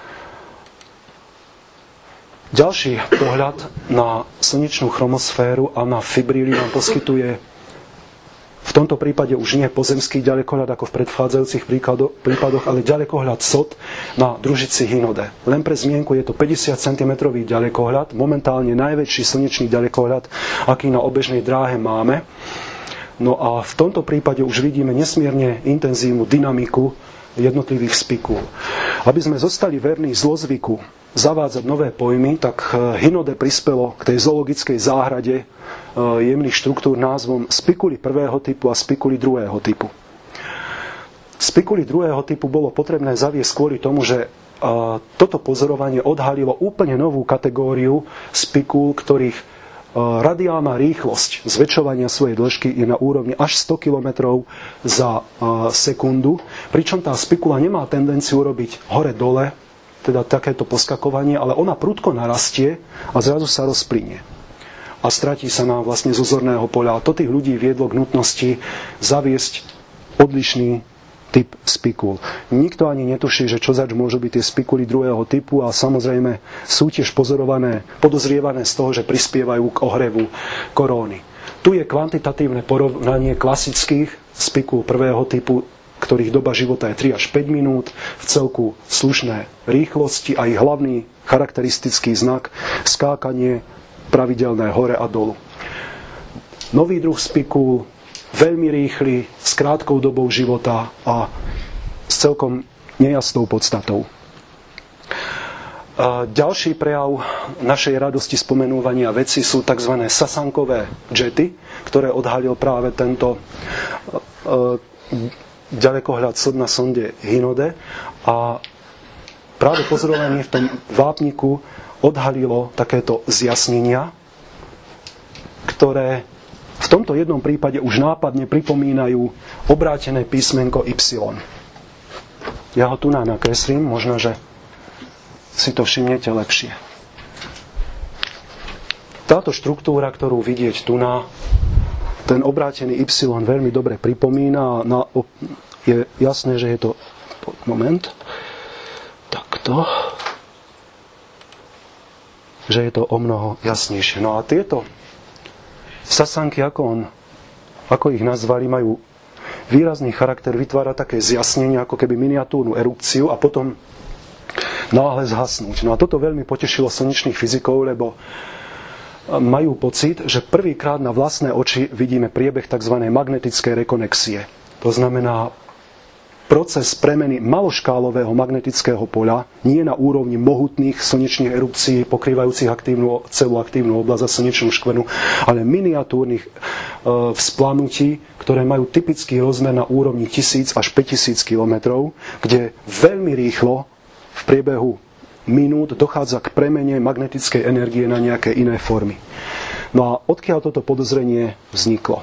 Ďalší pohľad na slnečnú chromosféru a na fibrily nám poskytuje v tomto prípade už nie pozemský ďalekohľad ako v predchádzajúcich prípadoch, ale ďalekohľad es o té na družici Hinode. Len pre zmienku je to päťdesiat centimetrov ďalekohľad, momentálne najväčší slnečný ďalekohľad, aký na obežnej dráhe máme. No a v tomto prípade už vidíme nesmierne intenzívnu dynamiku jednotlivých spikul. Aby sme zostali verní zlozvyku zavádzať nové pojmy, tak Hinode prispelo k tej zoologickej záhrade jemných štruktúr názvom spikuly prvého typu a spikuly druhého typu. Spikuly druhého typu bolo potrebné zaviesť kvôli tomu, že toto pozorovanie odhalilo úplne novú kategóriu spikul, ktorých radiálna rýchlosť zväčšovania svojej dĺžky je na úrovni až sto kilometrov za sekundu, pričom tá spikula nemá tendenciu robiť hore-dole, teda takéto poskakovanie, ale ona prudko narastie a zrazu sa rozplynie. A stratí sa nám vlastne zo zorného poľa. A to tých ľudí viedlo k nutnosti zaviesť odlišný typ spikul. Nikto ani netuší, že čo zač môžu byť tie spikuly druhého typu, a samozrejme sú tiež pozorované, podozrievané z toho, že prispievajú k ohrevu koróny. Tu je kvantitatívne porovnanie klasických spikul prvého typu, ktorých doba života je tri až päť minút, v celku slušné rýchlosti a ich hlavný charakteristický znak skákanie pravidelné hore a dolu. Nový druh spikul, veľmi rýchly, s krátkou dobou života a s celkom nejasnou podstatou. A ďalší prejav našej radosti spomenúvania veci sú tzv. Sasankové jety, ktoré odhalil práve tento ďalekohľad es o té na sonde Hinode, a práve pozorovanie v tom vápniku odhalilo takéto zjasnenia, ktoré v tomto jednom prípade už nápadne pripomínajú obrátené písmenko Y. Ja ho tu nakreslím, možno, že si to všimnete lepšie. Táto štruktúra, ktorú vidieť tu na ten obrátený Y veľmi dobre pripomína, na, je jasné, že je to moment takto, že je to o mnoho jasnejšie. No a tieto sasanky, ako on, ako ich nazvali, majú výrazný charakter, vytvára také zjasnenie, ako keby miniatúrnu erupciu, a potom náhle zhasnúť. No a toto veľmi potešilo slnečných fyzikov, lebo majú pocit, že prvýkrát na vlastné oči vidíme priebeh tzv. Magnetickej rekonexie. To znamená proces premeny maloškálového magnetického poľa, nie na úrovni mohutných slnečných erupcií pokrývajúcich aktívnu, celú aktívnu oblasť a slnečnú škvrnu, ale miniatúrnych e, vzplanutí, ktoré majú typický rozmer na úrovni tisíc až päťtisíc kilometrov, kde veľmi rýchlo v priebehu minút dochádza k premene magnetickej energie na nejaké iné formy. No a odkiaľ toto podozrenie vzniklo?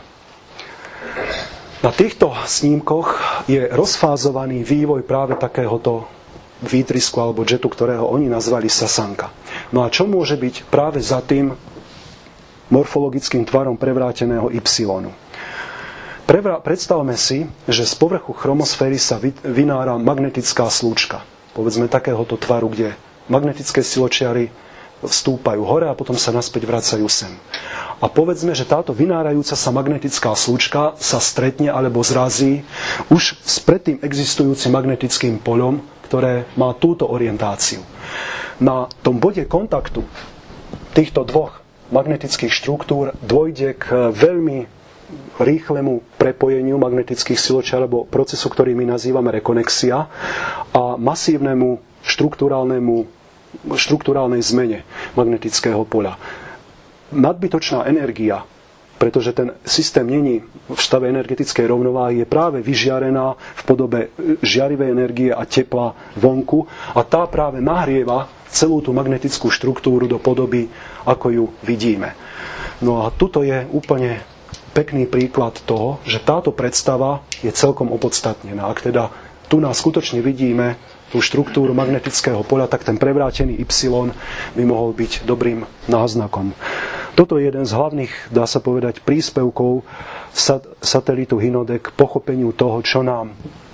Na týchto snímkoch je rozfázovaný vývoj práve takéhoto výtrysku alebo jetu, ktorého oni nazvali Sasanka. No a čo môže byť práve za tým morfologickým tvarom prevráteného Y? Prevra- predstavme si, že z povrchu chromosféry sa vynára magnetická slúčka. Povedzme takéhoto tvaru, kde magnetické siločiary vstúpajú hore a potom sa naspäť vracajú sem. A povedzme, že táto vynárajúca sa magnetická slúčka sa stretne alebo zrazí už s predtým existujúcim magnetickým poľom, ktoré má túto orientáciu. Na tom bode kontaktu týchto dvoch magnetických štruktúr dôjde k veľmi rýchlemu prepojeniu magnetických siločiar alebo procesu, ktorý my nazývame rekonexia, a masívnemu štruktúrálnemu štruktúrálnej zmene magnetického poľa. Nadbytočná energia, pretože ten systém není v stave energetickej rovnováhy, je práve vyžiarená v podobe žiarivej energie a tepla vonku a tá práve nahrieva celú tú magnetickú štruktúru do podoby, ako ju vidíme. No a tuto je úplne pekný príklad toho, že táto predstava je celkom opodstatnená. Ak teda tu nás skutočne vidíme tú štruktúru magnetického poľa, tak ten prevrátený Y by mohol byť dobrým náznakom. Toto je jeden z hlavných, dá sa povedať, príspevkov sat- satelitu Hinode k pochopeniu toho, čo nám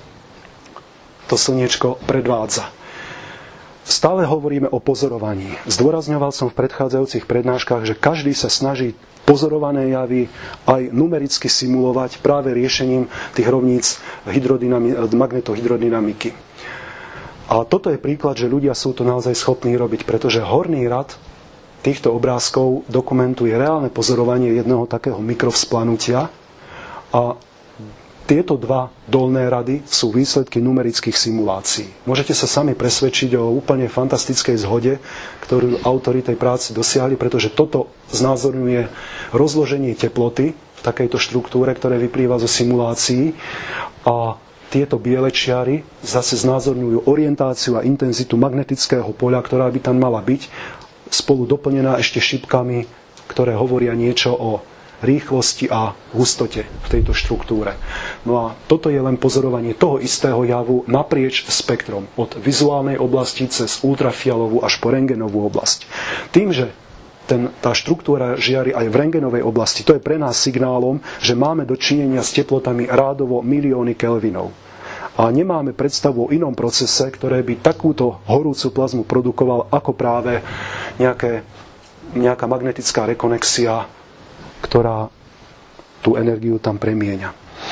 to slniečko predvádza. Stále hovoríme o pozorovaní. Zdôrazňoval som v predchádzajúcich prednáškach, že každý sa snaží pozorované javy aj numericky simulovať práve riešením tých rovníc hydrodynami- magnetohydrodynamiky. A toto je príklad, že ľudia sú to naozaj schopní robiť, pretože horný rad týchto obrázkov dokumentuje reálne pozorovanie jedného takého mikrovzplanutia a tieto dva dolné rady sú výsledky numerických simulácií. Môžete sa sami presvedčiť o úplne fantastickej zhode, ktorú autori tej práce dosiahli, pretože toto znázorňuje rozloženie teploty v takejto štruktúre, ktoré vyplýva zo simulácií, a tieto biele čiary zase znázorňujú orientáciu a intenzitu magnetického poľa, ktorá by tam mala byť, spolu doplnená ešte šipkami, ktoré hovoria niečo o rýchlosti a hustote v tejto štruktúre. No a toto je len pozorovanie toho istého javu naprieč spektrom, od vizuálnej oblasti cez ultrafialovú až po rentgenovú oblasť. Tým, že ten, tá štruktúra žiari aj v rentgenovej oblasti, to je pre nás signálom, že máme dočinenia s teplotami rádovo milióny kelvinov. A nemáme predstavu o inom procese, ktoré by takúto horúcu plazmu produkoval ako práve nejaké, nejaká magnetická rekonexia, ktorá tú energiu tam premieňa.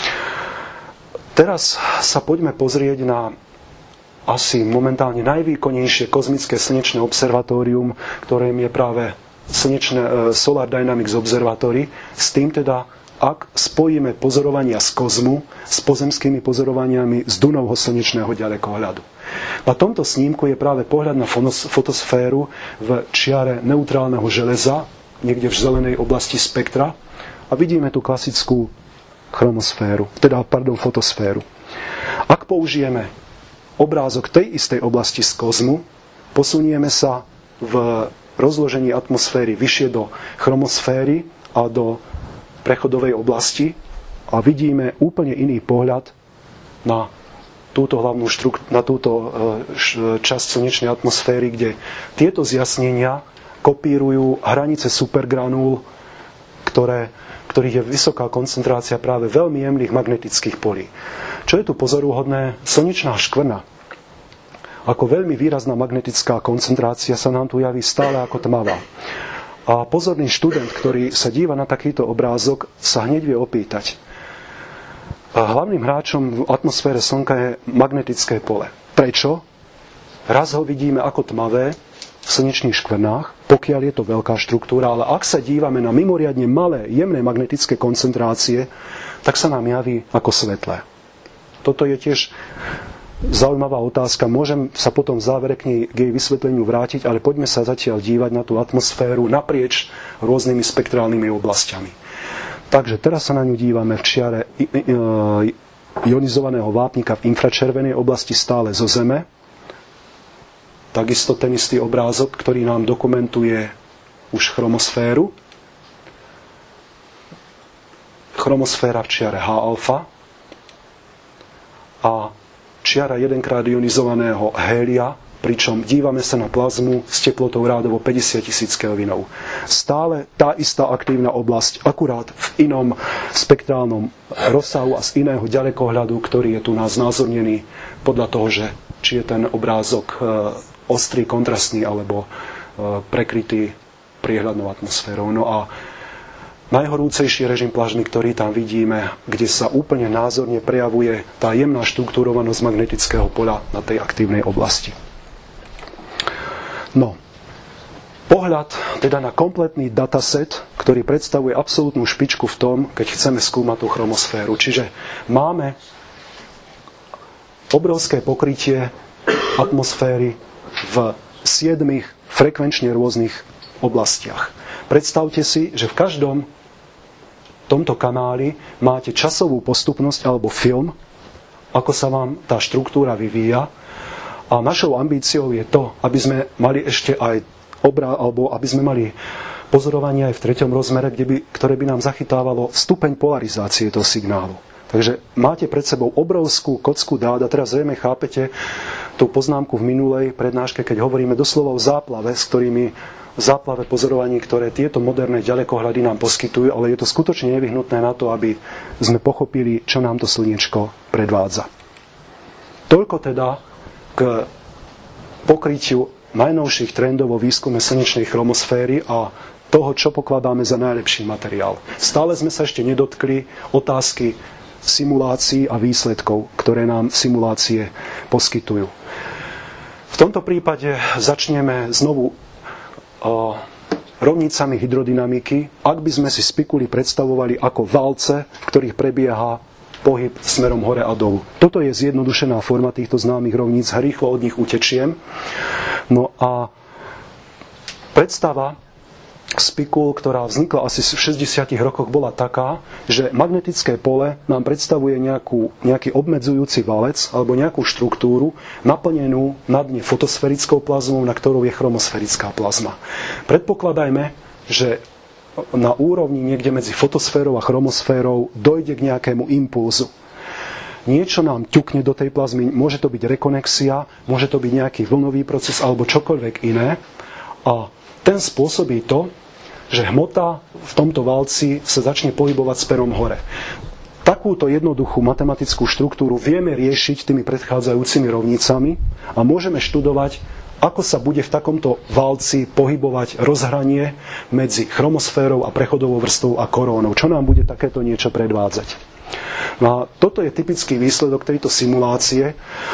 Teraz sa poďme pozrieť na asi momentálne najvýkonnejšie kozmické slnečné observatórium, ktorým je práve slnečné Solar Dynamics Observatory, s tým teda, ak spojíme pozorovania z kozmu s pozemskými pozorovaniami z Dunovho slnečného ďalekohľadu. Na tomto snímku je práve pohľad na fotosféru v čiare neutrálneho železa, niekde v zelenej oblasti spektra, a vidíme tú klasickú chromosféru, teda, pardon, fotosféru. Ak použijeme obrázok tej istej oblasti z kozmu, posunieme sa v rozložení atmosféry vyššie do chromosféry a do prechodovej oblasti a vidíme úplne iný pohľad na túto hlavnú štrukt- na túto časť slnečnej atmosféry, kde tieto zjasnenia kopírujú hranice supergranúl, ktoré, ktorých je vysoká koncentrácia práve veľmi jemných magnetických polí. Čo je tu pozoruhodné? Slnečná škvrna ako veľmi výrazná magnetická koncentrácia sa nám tu javí stále ako tmavá. A pozorný študent, ktorý sa díva na takýto obrázok, sa hneď vie opýtať. A hlavným hráčom v atmosfére Slnka je magnetické pole. Prečo? Raz ho vidíme ako tmavé v slnečných škvrnách, pokiaľ je to veľká štruktúra, ale ak sa dívame na mimoriadne malé, jemné magnetické koncentrácie, tak sa nám javí ako svetlé. Toto je tiež zaujímavá otázka. Môžem sa potom v závere k, nej, k jej vysvetleniu vrátiť, ale poďme sa zatiaľ dívať na tú atmosféru naprieč rôznymi spektrálnymi oblastiami. Takže teraz sa na ňu dívame v čiare ionizovaného vápnika v infračervenej oblasti stále zo Zeme. Takisto ten istý obrázok, ktorý nám dokumentuje už chromosféru. Chromosféra v čiare H-alfa a čiara jedenkrát ionizovaného hélia, pričom dívame sa na plazmu s teplotou rádovo päťdesiat tisíc Kelvinov. Stále tá istá aktívna oblasť, akurát v inom spektrálnom rozsahu a z iného ďalekohľadu, ktorý je tu nás znázornený podľa toho, že či je ten obrázok ostrý, kontrastný alebo prekrytý priehľadnou atmosférou. No a najhorúcejší režim plážny, ktorý tam vidíme, kde sa úplne názorne prejavuje tá jemná štruktúrovanosť magnetického poľa na tej aktívnej oblasti. No, pohľad teda na kompletný dataset, ktorý predstavuje absolútnu špičku v tom, keď chceme skúmať tú chromosféru. Čiže máme obrovské pokrytie atmosféry v siedmich frekvenčne rôznych oblastiach. Predstavte si, že v každom tomto kanáli máte časovú postupnosť alebo film, ako sa vám tá štruktúra vyvíja. A našou ambíciou je to, aby sme mali ešte aj obra, alebo aby sme mali pozorovanie aj v treťom rozmere, kde by, ktoré by nám zachytávalo stupeň polarizácie toho signálu. Takže máte pred sebou obrovskú kocku dát a teraz zrejme chápete tú poznámku v minulej prednáške, keď hovoríme doslova o záplave, s ktorými záplave pozorovaní, ktoré tieto moderné ďalekohľady nám poskytujú, ale je to skutočne nevyhnutné na to, aby sme pochopili, čo nám to slniečko predvádza. Toľko teda k pokrytiu najnovších trendov vo výskume slnečnej chromosféry a toho, čo pokladáme za najlepší materiál. Stále sme sa ešte nedotkli otázky simulácií a výsledkov, ktoré nám simulácie poskytujú. V tomto prípade začneme znovu o, rovnicami hydrodynamiky, ak by sme si spikuli predstavovali ako valce, v ktorých prebieha pohyb smerom hore a dolu. Toto je zjednodušená forma týchto známych rovníc, rýchlo od nich utečiem. No a predstava spikul, ktorá vznikla asi v šesťdesiatych rokoch, bola taká, že magnetické pole nám predstavuje nejakú, nejaký obmedzujúci valec alebo nejakú štruktúru naplnenú na dne fotosférickou plazmou, na ktorou je chromosférická plazma. Predpokladajme, že na úrovni niekde medzi fotosférou a chromosférou dojde k nejakému impulzu. Niečo nám ťukne do tej plazmy, môže to byť rekonexia, môže to byť nejaký vlnový proces alebo čokoľvek iné. A ten spôsobí to, že hmota v tomto valci sa začne pohybovať smerom hore. Takúto jednoduchú matematickú štruktúru vieme riešiť tými predchádzajúcimi rovnicami a môžeme študovať, ako sa bude v takomto valci pohybovať rozhranie medzi chromosférou a prechodovou vrstvou a korónou. Čo nám bude takéto niečo predvádzať? No a toto je typický výsledok tejto simulácie,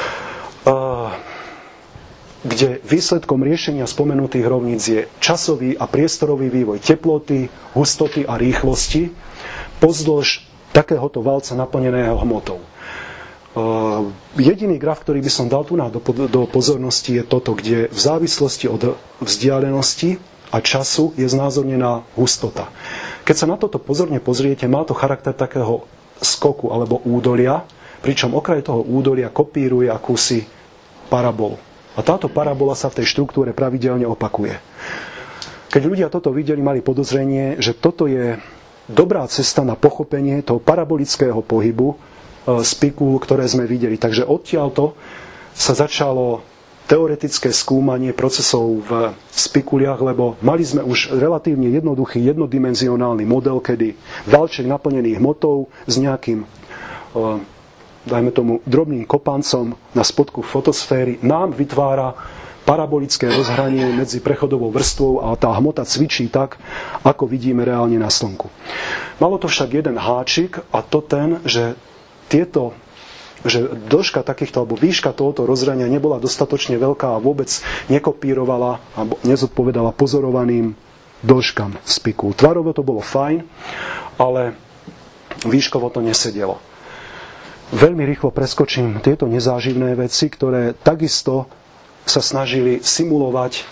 kde výsledkom riešenia spomenutých rovníc je časový a priestorový vývoj teploty, hustoty a rýchlosti pozdĺž takéhoto valca naplneného hmotou. Uh, jediný graf, ktorý by som dal tu na do, do pozornosti, je toto, kde v závislosti od vzdialenosti a času je znázornená hustota. Keď sa na toto pozorne pozriete, má to charakter takého skoku alebo údolia, pričom okraj toho údolia kopíruje akúsi parabolu. A táto parabola sa v tej štruktúre pravidelne opakuje. Keď ľudia toto videli, mali podozrenie, že toto je dobrá cesta na pochopenie toho parabolického pohybu spikul, ktoré sme videli. Takže odtiaľto sa začalo teoretické skúmanie procesov v spikuliach, lebo mali sme už relatívne jednoduchý jednodimenzionálny model, kedy valček naplnený hmotou s nejakým dajme tomu drobným kopancom na spodku fotosféry nám vytvára parabolické rozhranie medzi prechodovou vrstvou a tá hmota cvičí tak, ako vidíme reálne na Slnku. Malo to však jeden háčik a to ten, že tieto že dĺžka takýchto, alebo výška tohoto rozhrania nebola dostatočne veľká a vôbec nekopírovala alebo nezodpovedala pozorovaným dĺžkam spikul. Tvarovo to bolo fajn, ale výškovo to nesedelo. veľmi rýchlo preskočím tieto nezáživné veci, ktoré takisto sa snažili simulovať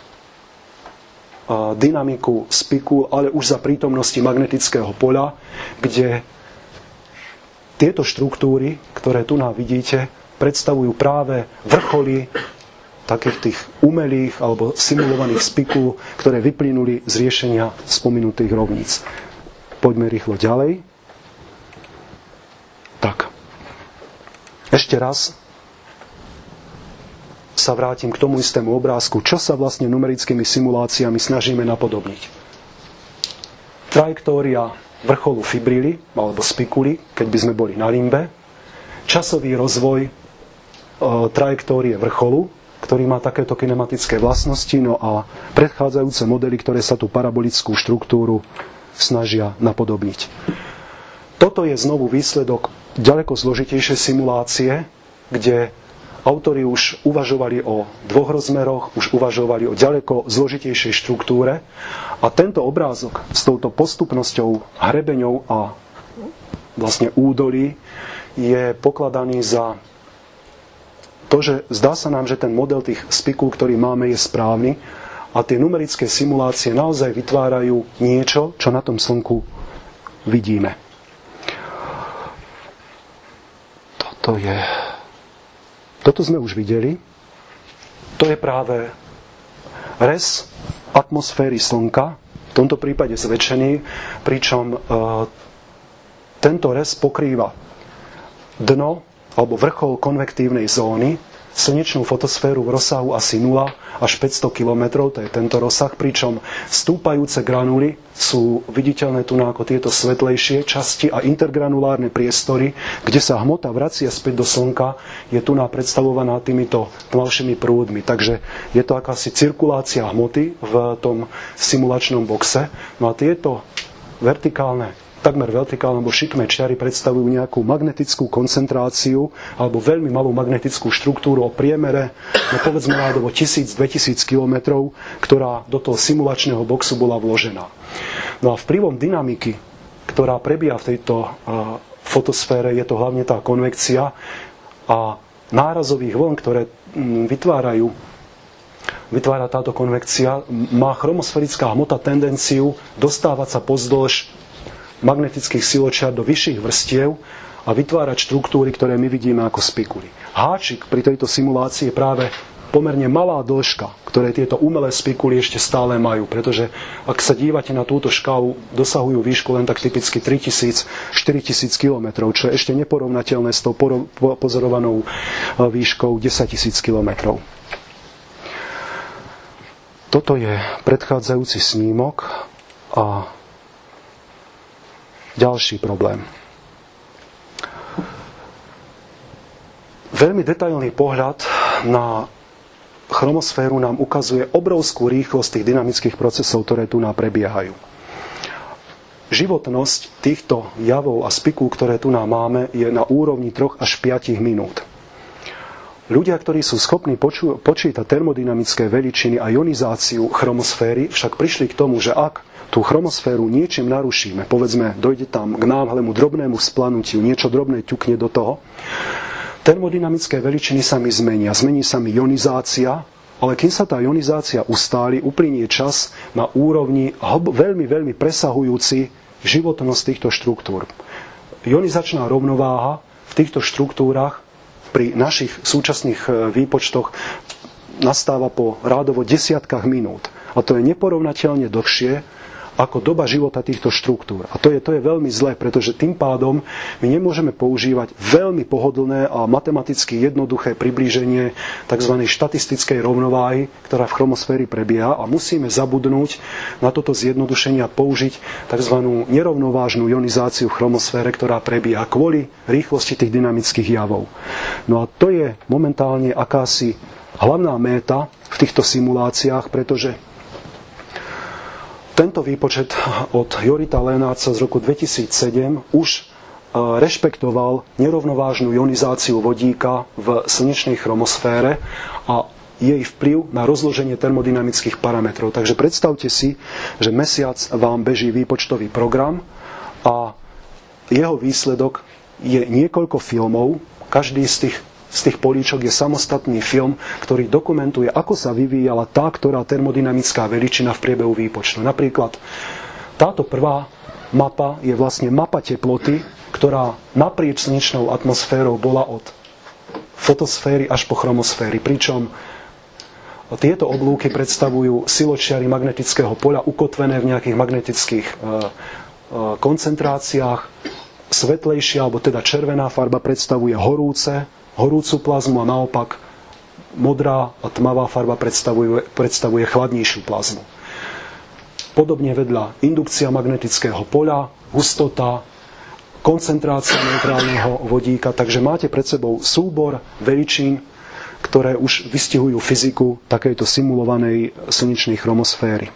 dynamiku spikul, ale už za prítomnosti magnetického poľa, kde tieto štruktúry, ktoré tu nám vidíte, predstavujú práve vrcholy takých tých umelých alebo simulovaných spikul, ktoré vyplynuli z riešenia spomenutých rovníc. Poďme rýchlo ďalej. Tak. Ešte raz sa vrátim k tomu istému obrázku, čo sa vlastne numerickými simuláciami snažíme napodobniť. Trajektória vrcholu fibrily alebo spikuly, keď by sme boli na limbe, časový rozvoj e, trajektórie vrcholu, ktorý má takéto kinematické vlastnosti, no a predchádzajúce modely, ktoré sa tú parabolickú štruktúru snažia napodobniť. Toto je znovu výsledok ďaleko zložitejšej simulácie, kde autori už uvažovali o dvoch rozmeroch, už uvažovali o ďaleko zložitejšej štruktúre a tento obrázok s touto postupnosťou hrebeňov a vlastne údolí je pokladaný za to, že zdá sa nám, že ten model tých spikul, ktorý máme, je správny a tie numerické simulácie naozaj vytvárajú niečo, čo na tom slnku vidíme. Toto je... Toto sme už videli. To je práve rez atmosféry Slnka, v tomto prípade zväčšený, pričom e, tento rez pokrýva dno alebo vrchol konvektívnej zóny, slnečnú fotosféru v rozsahu asi nula až päťsto kilometrov, to je tento rozsah, pričom stúpajúce granuly sú viditeľné tu ako tieto svetlejšie časti a intergranulárne priestory, kde sa hmota vracia späť do Slnka, je tu predstavovaná týmito tmavšími prúdmi. Takže je to akási cirkulácia hmoty v tom simulačnom boxe. No a tieto vertikálne takmer vertikálne alebo šikmé čiary predstavujú nejakú magnetickú koncentráciu alebo veľmi malú magnetickú štruktúru o priemere, no povedzme rádovo tisíc až dvetisíc kilometrov, ktorá do toho simulačného boxu bola vložená. No a vplyvom dynamiky, ktorá prebieha v tejto uh, fotosfére, je to hlavne tá konvekcia a nárazových vln, ktoré um, vytvárajú vytvára táto konvekcia, má chromosférická hmota tendenciu dostávať sa pozdĺž magnetických siločiar do vyšších vrstiev a vytvárať štruktúry, ktoré my vidíme ako spikuly. Háčik pri tejto simulácii je práve pomerne malá dĺžka, ktoré tieto umelé spikuly ešte stále majú, pretože ak sa dívate na túto škálu, dosahujú výšku len tak typicky tritisíc až štyritisíc kilometrov, čo je ešte neporovnateľné s tou pozorovanou výškou desaťtisíc kilometrov. Toto je predchádzajúci snímok a ďalší problém. Veľmi detailný pohľad na chromosféru nám ukazuje obrovskú rýchlosť tých dynamických procesov, ktoré tu nám prebiehajú. Životnosť týchto javov a spikul, ktoré tu nám máme, je na úrovni tri až päť minút. Ľudia, ktorí sú schopní poču- počítať termodynamické veličiny a ionizáciu chromosféry, však prišli k tomu, že ak tú chromosféru niečím narušíme, povedzme, dojde tam k náhlemu drobnému splanutiu, niečo drobné ťukne do toho, termodynamické veličiny sa mi zmenia, zmení sa mi ionizácia, ale kým sa tá ionizácia ustáli, uplynie čas na úrovni veľmi, veľmi presahujúci životnosť týchto štruktúr. Ionizačná rovnováha v týchto štruktúrach pri našich súčasných výpočtoch nastáva po rádovo desiatkách minút. A to je neporovnateľne dlhšie ako doba života týchto štruktúr. A to je, to je veľmi zlé, pretože tým pádom my nemôžeme používať veľmi pohodlné a matematicky jednoduché priblíženie tzv. Štatistickej rovnováhy, ktorá v chromosféri prebieha, a musíme zabudnúť na toto zjednodušenie a použiť tzv. Nerovnovážnu ionizáciu v chromosfére, ktorá prebieha kvôli rýchlosti tých dynamických javov. No a to je momentálne akási hlavná méta v týchto simuláciách, pretože tento výpočet od Jorita Lenárca z roku dvetisícsedem už rešpektoval nerovnovážnu ionizáciu vodíka v slnečnej chromosfére a jej vplyv na rozloženie termodynamických parametrov. Takže predstavte si, že mesiac vám beží výpočtový program a jeho výsledok je niekoľko filmov, každý z tých, z tých políčok je samostatný film, ktorý dokumentuje, ako sa vyvíjala tá, ktorá termodynamická veličina v priebehu výpočtu. Napríklad táto prvá mapa je vlastne mapa teploty, ktorá naprieč slnečnou atmosférou bola od fotosféry až po chromosféry, pričom tieto oblúky predstavujú siločiary magnetického poľa ukotvené v nejakých magnetických e, e, koncentráciách. Svetlejšia, alebo teda červená farba predstavuje horúce, horúcu plazmu a naopak modrá a tmavá farba predstavuje, predstavuje chladnejšiu plazmu. Podobne vedľa indukcia magnetického poľa, hustota, koncentrácia neutrálneho vodíka, takže máte pred sebou súbor veličín, ktoré už vystihujú fyziku takejto simulovanej slnečnej chromosféry.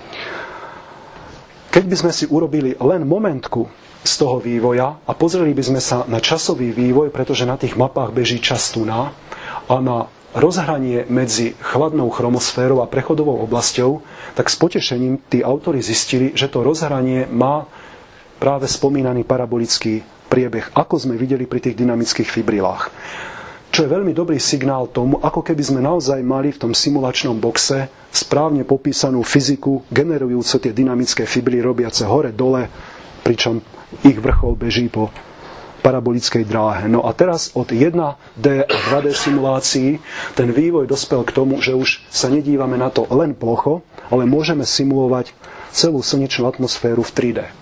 Keď by sme si urobili len momentku z toho vývoja a pozreli by sme sa na časový vývoj, pretože na tých mapách beží čas tuná, a na rozhranie medzi chladnou chromosférou a prechodovou oblasťou, tak s potešením tí autori zistili, že to rozhranie má práve spomínaný parabolický priebeh, ako sme videli pri tých dynamických fibrilách. Čo je veľmi dobrý signál tomu, ako keby sme naozaj mali v tom simulačnom boxe správne popísanú fyziku, generujúce tie dynamické fibrily robiace hore-dole, pričom ich vrchol beží po parabolickej dráhe. No a teraz od jeden dé a dva dé simulácií ten vývoj dospel k tomu, že už sa nedívame na to len plocho, ale môžeme simulovať celú slnečnú atmosféru v tri dé.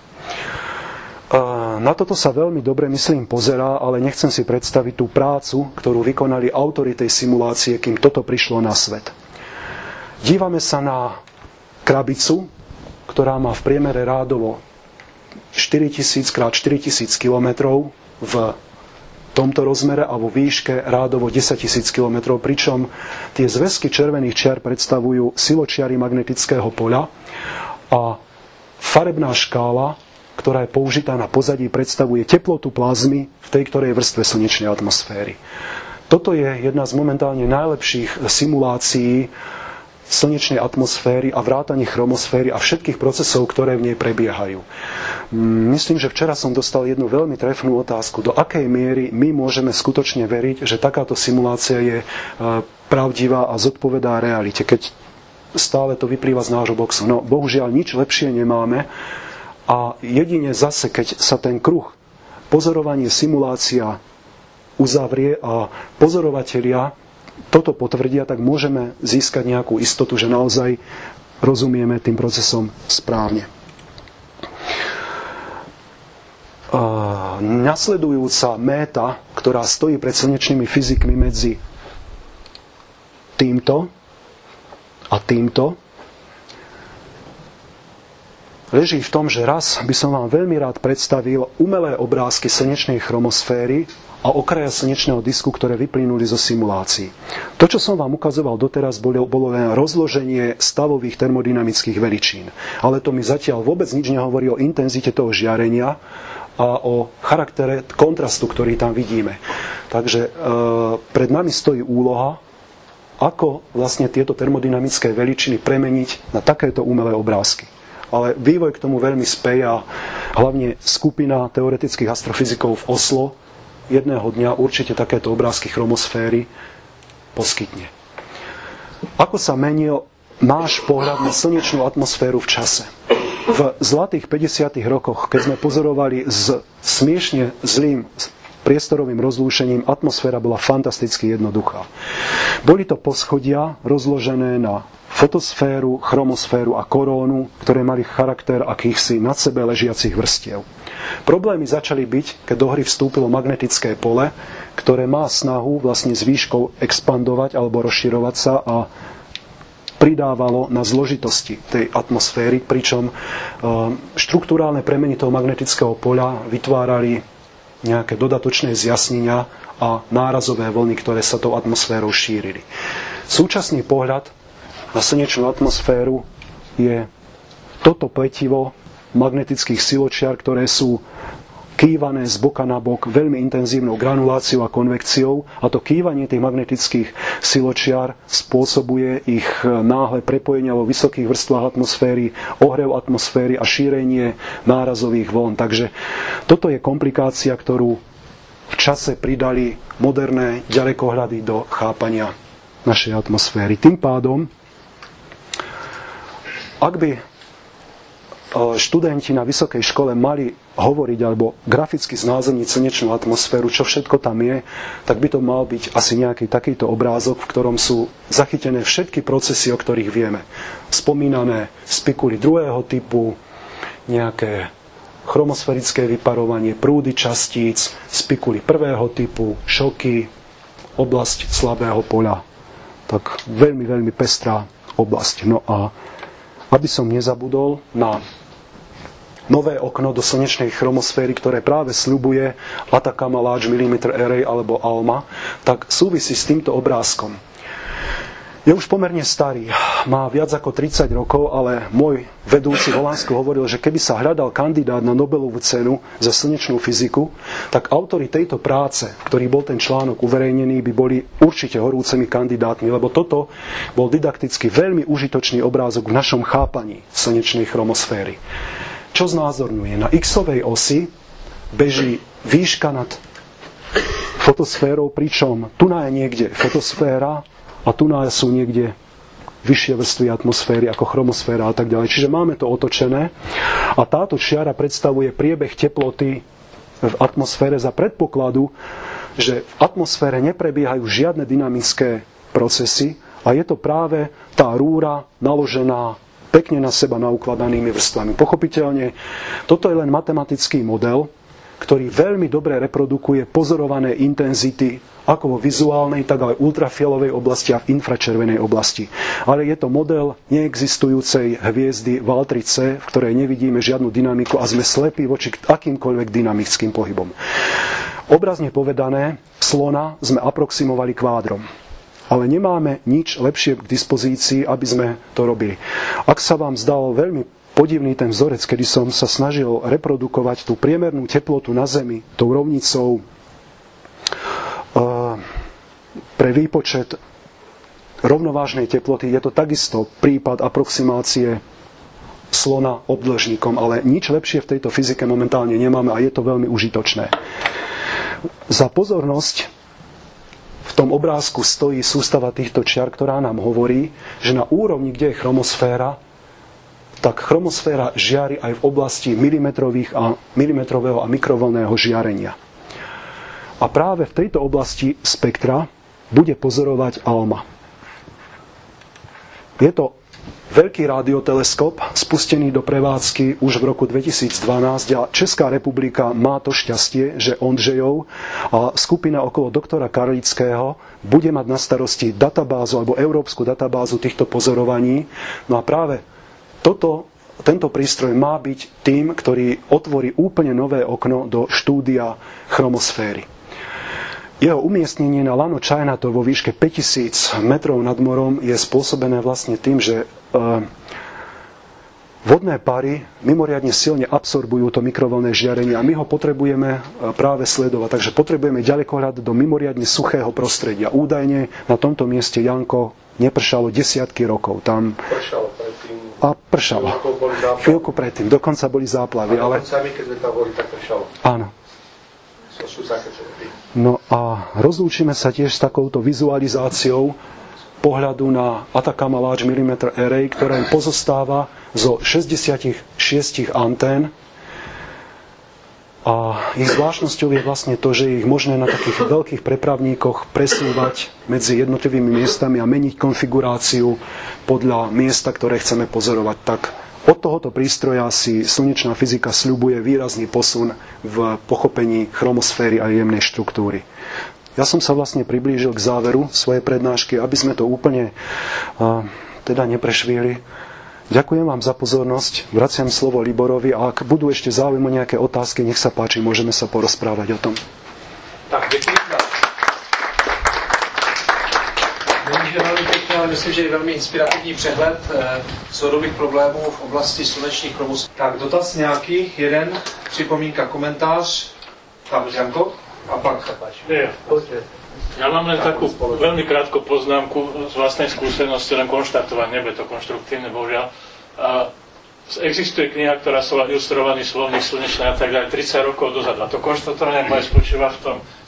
Na toto sa veľmi dobre, myslím, pozerá, ale nechcem si predstaviť tú prácu, ktorú vykonali autori tej simulácie, kým toto prišlo na svet. Dívame sa na krabicu, ktorá má v priemere rádovo štyritisíc krát štyritisíc kilometrov v tomto rozmere a vo výške rádovo desaťtisíc kilometrov, pričom tie zväzky červených čiar predstavujú siločiary magnetického poľa a farebná škála, ktorá je použitá na pozadí, predstavuje teplotu plazmy v tej ktorej vrstve slnečnej atmosféry. Toto je jedna z momentálne najlepších simulácií slnečnej atmosféry a vrátane chromosféry a všetkých procesov, ktoré v nej prebiehajú. Myslím, že včera som dostal jednu veľmi trefnú otázku, do akej miery my môžeme skutočne veriť, že takáto simulácia je pravdivá a zodpovedá realite, keď stále to vyplýva z nášho boxu. No, bohužiaľ, nič lepšie nemáme. A jedine zase, keď sa ten kruh pozorovanie, simulácia uzavrie a pozorovatelia toto potvrdia, tak môžeme získať nejakú istotu, že naozaj rozumieme tým procesom správne. A nasledujúca méta, ktorá stojí pred slnečnými fyzikmi medzi týmto a týmto, leží v tom, že raz by som vám veľmi rád predstavil umelé obrázky slnečnej chromosféry a okraja slnečného disku, ktoré vyplynuli zo simulácií. To, čo som vám ukazoval doteraz, bolo, bolo len rozloženie stavových termodynamických veličín. Ale to mi zatiaľ vôbec nič nehovorí o intenzite toho žiarenia a o charaktere kontrastu, ktorý tam vidíme. Takže e, pred nami stojí úloha, ako vlastne tieto termodynamické veličiny premeniť na takéto umelé obrázky. Ale vývoj k tomu veľmi speje a hlavne skupina teoretických astrofyzikov v Oslo jedného dňa určite takéto obrázky chromosféry poskytne. Ako sa menil náš pohľad na slnečnú atmosféru v čase? V zlatých päťdesiatych rokoch, keď sme pozorovali s smiešne zlým priestorovým rozlúšením, atmosféra bola fantasticky jednoduchá. Boli to poschodia rozložené na fotosféru, chromosféru a korónu, ktoré mali charakter akýchsi nad sebe ležiacich vrstiev. Problémy začali byť, keď do hry vstúpilo magnetické pole, ktoré má snahu vlastne s výškou expandovať alebo rozširovať sa a pridávalo na zložitosti tej atmosféry, pričom štruktúrálne premeny toho magnetického poľa vytvárali nejaké dodatočné zjasnenia a nárazové vlny, ktoré sa tou atmosférou šírili. Súčasný pohľad na slnečnú atmosféru je toto pletivo magnetických siločiar, ktoré sú kývané z boka na bok veľmi intenzívnou granuláciou a konvekciou, a to kývanie tých magnetických siločiar spôsobuje ich náhle prepojenia vo vysokých vrstvách atmosféry, ohrev atmosféry a šírenie nárazových vln. Takže toto je komplikácia, ktorú v čase pridali moderné ďalekohľady do chápania našej atmosféry. Tým pádom, ak by študenti na vysokej škole mali hovoriť alebo graficky znázorniť slnečnú atmosféru, čo všetko tam je, tak by to mal byť asi nejaký takýto obrázok, v ktorom sú zachytené všetky procesy, o ktorých vieme. Spomínané spikuly druhého typu, nejaké chromosférické vyparovanie, prúdy častíc, spikuly prvého typu, šoky, oblasť slabého poľa. Tak veľmi, veľmi pestrá oblasť. No a aby som nezabudol na nové okno do slnečnej chromosféry, ktoré práve sľubuje Atacama Large Millimeter Array alebo ALMA, tak súvisí s týmto obrázkom. Je už pomerne starý, má viac ako tridsať rokov, ale môj vedúci v Holandsku hovoril, že keby sa hľadal kandidát na Nobelovú cenu za slnečnú fyziku, tak autori tejto práce, ktorý bol ten článok uverejnený, by boli určite horúcimi kandidátmi, lebo toto bol didakticky veľmi užitočný obrázok v našom chápaní slnečnej chromosféry. Čo znázorňuje? Na X-ovej osi beží výška nad fotosférou, pričom tu je niekde fotosféra a tu sú niekde vyššie vrstvy atmosféry ako chromosféra a tak ďalej. Čiže máme to otočené a táto čiara predstavuje priebeh teploty v atmosfére za predpokladu, že v atmosfére neprebiehajú žiadne dynamické procesy a je to práve tá rúra naložená pekne na seba naukladanými vrstvami. Pochopiteľne, toto je len matematický model, ktorý veľmi dobre reprodukuje pozorované intenzity ako vo vizuálnej, tak aj ultrafielovej oblasti a v infračervenej oblasti. Ale je to model neexistujúcej hviezdy Valtteri C, v ktorej nevidíme žiadnu dynamiku a sme slepí voči akýmkoľvek dynamickým pohybom. Obrazne povedané, slona sme aproximovali kvádrom. Ale nemáme nič lepšie k dispozícii, aby sme to robili. Ak sa vám zdal veľmi podivný ten vzorec, kedy som sa snažil reprodukovať tú priemernú teplotu na Zemi tou rovnicou uh, pre výpočet rovnovážnej teploty, je to takisto prípad aproximácie slona obdĺžnikom, ale nič lepšie v tejto fyzike momentálne nemáme a je to veľmi užitočné. Za pozornosť v tom obrázku stojí sústava týchto čiar, ktorá nám hovorí, že na úrovni, kde je chromosféra, tak chromosféra žiari aj v oblasti milimetrových a milimetrového a mikrovlnného žiarenia. A práve v tejto oblasti spektra bude pozorovať ALMA. Je to veľký rádioteleskop, spustený do prevádzky už v roku dvetisícdvanásť a Česká republika má to šťastie, že Ondřejov a skupina okolo doktora Karlického bude mať na starosti databázu alebo európsku databázu týchto pozorovaní. No a práve toto, tento prístroj má byť tým, ktorý otvorí úplne nové okno do štúdia chromosféry. Jeho umiestnenie na Lano Čajnato vo výške päťtisíc metrov nad morom je spôsobené vlastne tým, že vodné pary mimoriadne silne absorbujú to mikrovlnné žiarenie a my ho potrebujeme práve sledovať. Takže potrebujeme ďalekohľad do mimoriadne suchého prostredia. Údajne na tomto mieste, Janko, nepršalo desiatky rokov. Tam pršalo predtým. A pršalo. Chvíľku predtým. Dokonca boli záplavy. Ale dokonca my, keď sme tam boli, tak pršalo. Áno. No a rozlúčime sa tiež s takouto vizualizáciou pohľadu na Atacama Large Millimeter Array, ktoré pozostáva zo šesťdesiatšesť antén. A ich zvláštnosťou je vlastne to, že je ich možné na takých veľkých prepravníkoch presúvať medzi jednotlivými miestami a meniť konfiguráciu podľa miesta, ktoré chceme pozorovať. Tak od tohoto prístroja si slnečná fyzika sľubuje výrazný posun v pochopení chromosféry a jemnej štruktúry. Ja som sa vlastne priblížil k záveru svojej prednášky, aby sme to úplne uh, teda neprešvihli. Ďakujem vám za pozornosť, vraciam slovo Liborovi a ak budú ešte záujem o nejaké otázky, nech sa páči, môžeme sa porozprávať o tom. Tak, děkuji. Není, že velmi pěkně, ale myslím, že je velmi inspirativní přehled eh, soudobých problémů v oblasti slunečních chromosfér. Tak, dotaz nějaký, jeden, připomínka, komentář, tam Janko, a pak se páči. Ja mám len takú veľmi krátku poznámku z vlastnej skúsenosti, len konštatovať, nebude to konštruktívne, bohužiaľ. A existuje kniha, ktorá sa volá Ilustrovaný slovník slnečnej a tak ďalej, tridsať rokov dozadu. A to konštatovanie moje spočíva v tom,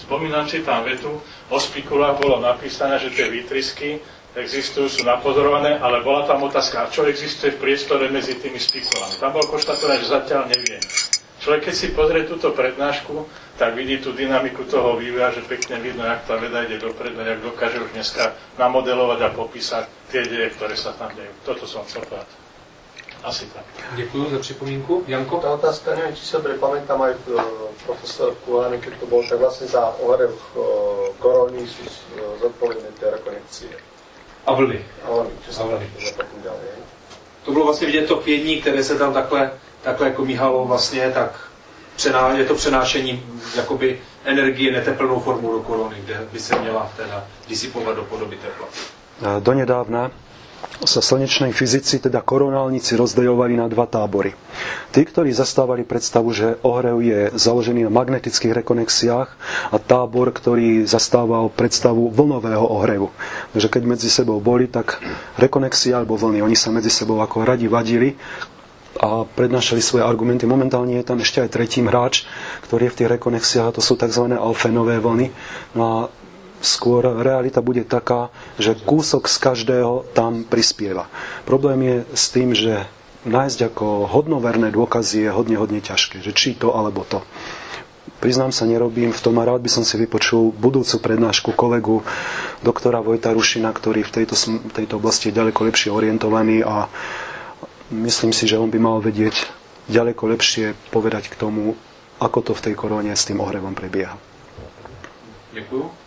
Spomínam si tam vetu, o spikulách bolo napísané, že tie výtrysky existujú, sú napozorované, ale bola tam otázka, čo existuje v priestore medzi tými spikulami. Tam bolo konštatované, že zatiaľ neviem. Človek, keď si pozrie túto prednášku, tak vidí tú dynamiku toho vývoja, že pekne vidno, jak tá veda ide dopredu, jak dokáže už dneska namodelovať a popísať tie deje, ktoré sa tam dejú. Toto som chcel povedať. Asi tak. Děkuji za připomínku. Janko? Tá otázka, neviem, či sa dobre pamätám, aj profesor Kulány, keď to bol, tak vlastne za ohrev koróny sú zodpovedné tie rekonekcie. A vlny. A vlny, čo sa vlny. potom ďalej. To bylo vlastně vidět to pění, které se tam takhle, takhle jako míhalo vlastně, tak přená, je to přenášení jakoby energie neteplnou formou do korony, kde by se měla teda disipovat do podoby tepla. Donedávna sa slnečnej fyzici, teda koronálnici, rozdeľovali na dva tábory. Tí, ktorí zastávali predstavu, že ohrev je založený na magnetických rekonexiách, a tábor, ktorý zastával predstavu vlnového ohrevu. Takže keď medzi sebou boli, tak rekonexia alebo vlny, oni sa medzi sebou ako radi vadili a prednášali svoje argumenty. Momentálne je tam ešte aj tretím hráč, ktorý je v tých rekonexiách, to sú tzv. Alfénové vlny. No a skôr realita bude taká, že kúsok z každého tam prispieva. Problém je s tým, že nájsť ako hodnoverné dôkazy je hodne, hodne ťažké. Že či to, alebo to. Priznám sa, nerobím v tom a rád by som si vypočul budúcu prednášku kolegu doktora Vojta Rušina, ktorý v tejto, v tejto oblasti je ďaleko lepšie orientovaný a myslím si, že on by mal vedieť ďaleko lepšie povedať k tomu, ako to v tej koróne s tým ohrevom prebieha. Ďakujem.